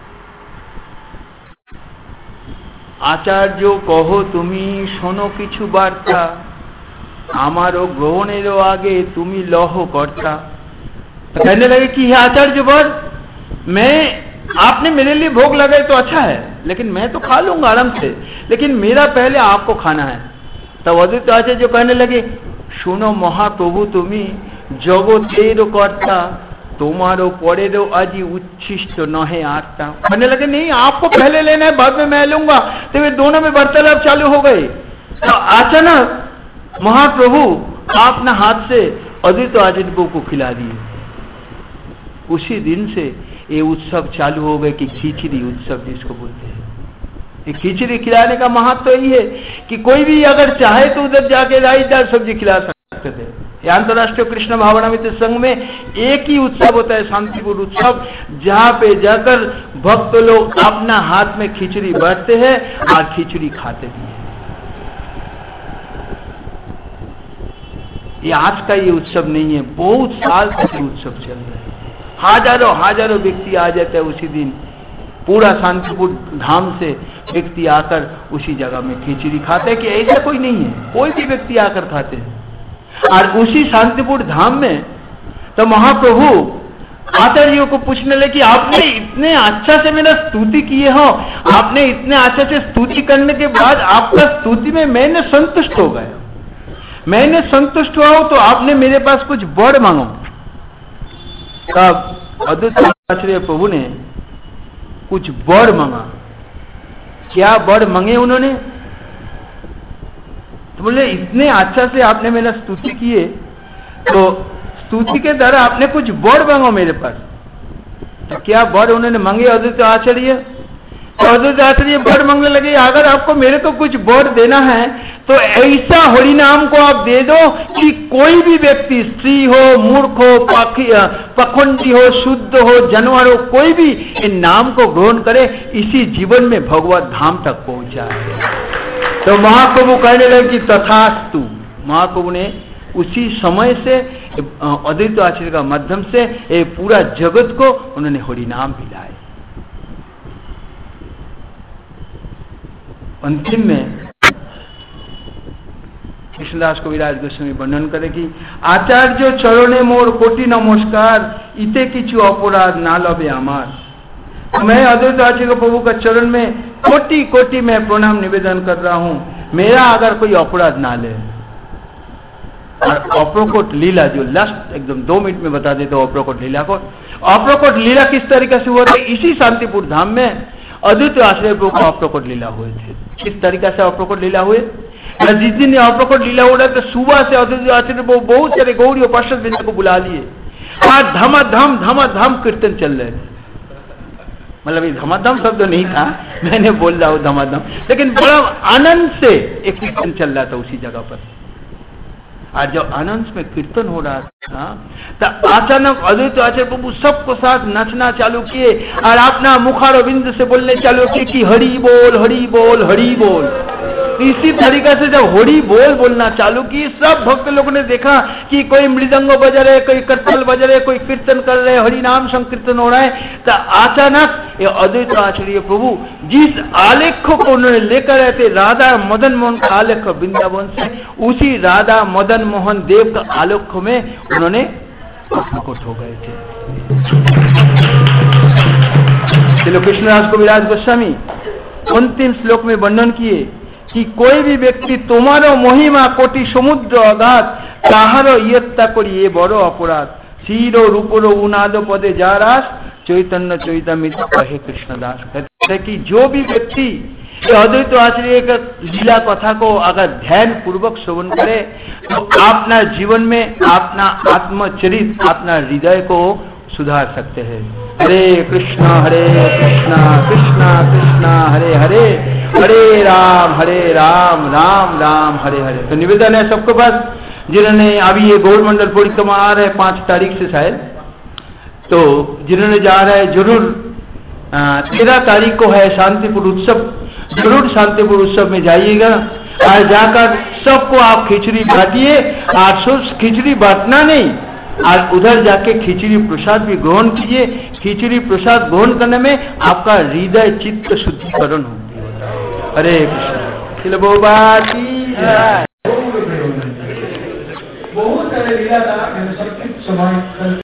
आचार्य कहो तुम्ही शोनो किछु बार्ता आमारो ग्रहणेरो आगे तुम्ही लहो करता। तो कहने लगे कि हे आचार्य बर, मैं आपने मेरे लिए भोग लगाए तो अच्छा है, लेकिन मैं तो खा लूंगा आराम से, लेकिन मेरा पहले आपको खाना है। तब अद्वैत आचार्य कहने लगे सुनो महाप्रभु तुम्ही जगतेर कर्ता तुम्हारो परेरो आजी उच्छिष्ट नहे आरता। कहने लगे नहीं आपको पहले लेना है, बाद में मैं लूंगा। तो वे दोनों में वार्तालाप चालू हो गए। तो अचानक महाप्रभु अपना हाथ से अद्वैत आचार्य को खिला दिए। उसी दिन से ये उत्सव चालू हो गए कि खिचड़ी उत्सव जिसको बोलते हैं। ये खिचड़ी खिलाने का महत्व तो यही है कि कोई भी अगर चाहे तो उधर जाके राईदार सब्जी खिला सकते थे, ये अंतर्राष्ट्रीय कृष्ण भावनामृत संघ में एक ही उत्सव होता है, शांतिपूर्ण उत्सव, जहाँ पे जाकर भक्त लोग अपना हाथ में खिचड़ी बांटते हैं और खिचड़ी खाते भी हैं। ये आज का ये उत्सव नहीं है, बहुत साल तक ये उत्सव चल रहा है। हजारों हजारों व्यक्ति आ जाते हैं उसी दिन, पूरा शांतिपूर्ण धाम से व्यक्ति आकर उसी जगह में खिचड़ी खाते हैं। कि ऐसा कोई नहीं है, कोई भी व्यक्ति आकर खाते हैं। और उसी शांतिपूर्ण धाम में तो महाप्रभु आचार्यों को पूछने लगे कि आपने इतने अच्छा से मेरा स्तुति किए हो, आपने इतने अच्छा से स्तुति करने के बाद आपका स्तुति में मैंने संतुष्ट हो गया, मैंने संतुष्ट हुआ हूं, तो आपने मेरे पास कुछ वर मांगो। तब अद्वैत आचार्य प्रभु ने कुछ वर मांगा। क्या वर मांगे उन्होंने? तो बोले इतने अच्छा से आपने मेरा स्तुति किए, तो स्तुति के द्वारा आपने कुछ वर मांगो मेरे पास। तो क्या वर उन्होंने मांगे अद्वैत आचार्य? तो अद्वैत आचार्य वर मांगने लगे, अगर आपको मेरे को कुछ वर देना है तो ऐसा हरि नाम को आप दे दो कि कोई भी व्यक्ति, स्त्री हो, मूर्ख हो, पखंडी हो, शुद्ध हो, जानवर हो, कोई भी इन नाम को ग्रहण करे, इसी जीवन में भगवत धाम तक पहुंचा। तो महाप्रभु कहने लगे कि तथास्तु। महाप्रभु ने उसी समय से अद्वैत आचार्य का माध्यम से ये पूरा जगत को उन्होंने हरि नाम मिलाए। अंतिम में कृष्णदास कविराज गोस्वामी वर्णन करे कि आचार्य चरणे मोर कोटि नमस्कार, इते किछु अपराध ना लबे आमार। मैं अद्वैत आचार्य प्रभु का चरण में कोटि कोटि में प्रणाम निवेदन कर रहा हूं, मेरा अगर कोई अपराध ना ले। और अप्रकट लीला जो लास्ट एकदम दो मिनट में बता देते हो, अप्रकट लीला को, अप्रकट लीला किस तरीके से हुआ था? इसी शांतिपुर धाम में अद्वैत आचार्य प्रभु को अप्रकट लीला हुए थे। किस तरीके से अप्रकट लीला हुए? जिस दिन अप्रकट लीला हो रहा है तो सुबह से अद्वैत आचार्य प्रभु बहुत सारे गौड़ी और पार्षद वृंद को बुला लिए, और धमाधम धमाधम कीर्तन चल रहे थे। मतलब ये धमाधम शब्द नहीं था, मैंने बोल रहा हूँ धमाधम, लेकिन बड़ा आनंद से एक कीर्तन चल रहा था उसी जगह पर। और जब आनंद में कीर्तन हो रहा था तो अचानक अद्वैत आचार्य प्रभु सबको साथ नचना चालू किए और अपना मुखार बिंद से बोलने चालू किए कि हरि बोल हरि बोल हरि बोल। इसी तरीके से जब हरि बोल बोलना चालू की, सब भक्त लोगों ने देखा कि कोई मृदंग बजा रहे, कोई करताल बजा रहे, कोई कीर्तन कर रहे, हरि नाम संकीर्तन हो रहा है। तो अचानक ये अद्वैत आचार्य प्रभु जिस आलेख को उन्होंने लेकर आए थे, राधा मदन मोहन का आलेख वृंदावन से, उसी राधा मदन मोहन देव का आलेख में उन्होंने प्रकट हो गए थे। चलो कृष्णदास कविराज गोस्वामी अंतिम श्लोक में वर्णन किए कि कोई भी व्यक्ति तुम्हारो महिमा कोटि समुद्र अगाध, ताहारो इयत्ता करी ये बड़ो अपराध, क्षीरो रूपरो उनादो पदे जा रास, चैतन्य चैतमित कहे कृष्णदास। कहते कि जो भी व्यक्ति अद्वैत आचार्य का लीला कथा को अगर ध्यान पूर्वक श्रवण करे तो अपना जीवन में अपना आत्मचरित, अपना हृदय को सुधार सकते हैं। हरे कृष्णा हरे कृष्णा कृष्णा कृष्णा हरे हरे, हरे राम हरे राम राम राम हरे हरे। तो निवेदन है सबके पास जिन्होंने अभी ये गौर मंडल परिक्रमा आ रहे पांच तारीख से शायद, तो जिन्होंने जा रहा है जरूर तेरह तारीख को है शांतिपुर उत्सव, जरूर शांतिपुर उत्सव में जाइएगा और जाकर सबको आप खिचड़ी बांटिए। और सिर्फ खिचड़ी बांटना नहीं, आज उधर जाके खिचड़ी प्रसाद भी ग्रहण कीजिए। खिचड़ी प्रसाद ग्रहण करने में आपका हृदय चित्त शुद्धिकरण होती है। हरे कृष्ण। चलो बहुबाती बहुत सारे लीला था, मैंने सब कुछ समाप्त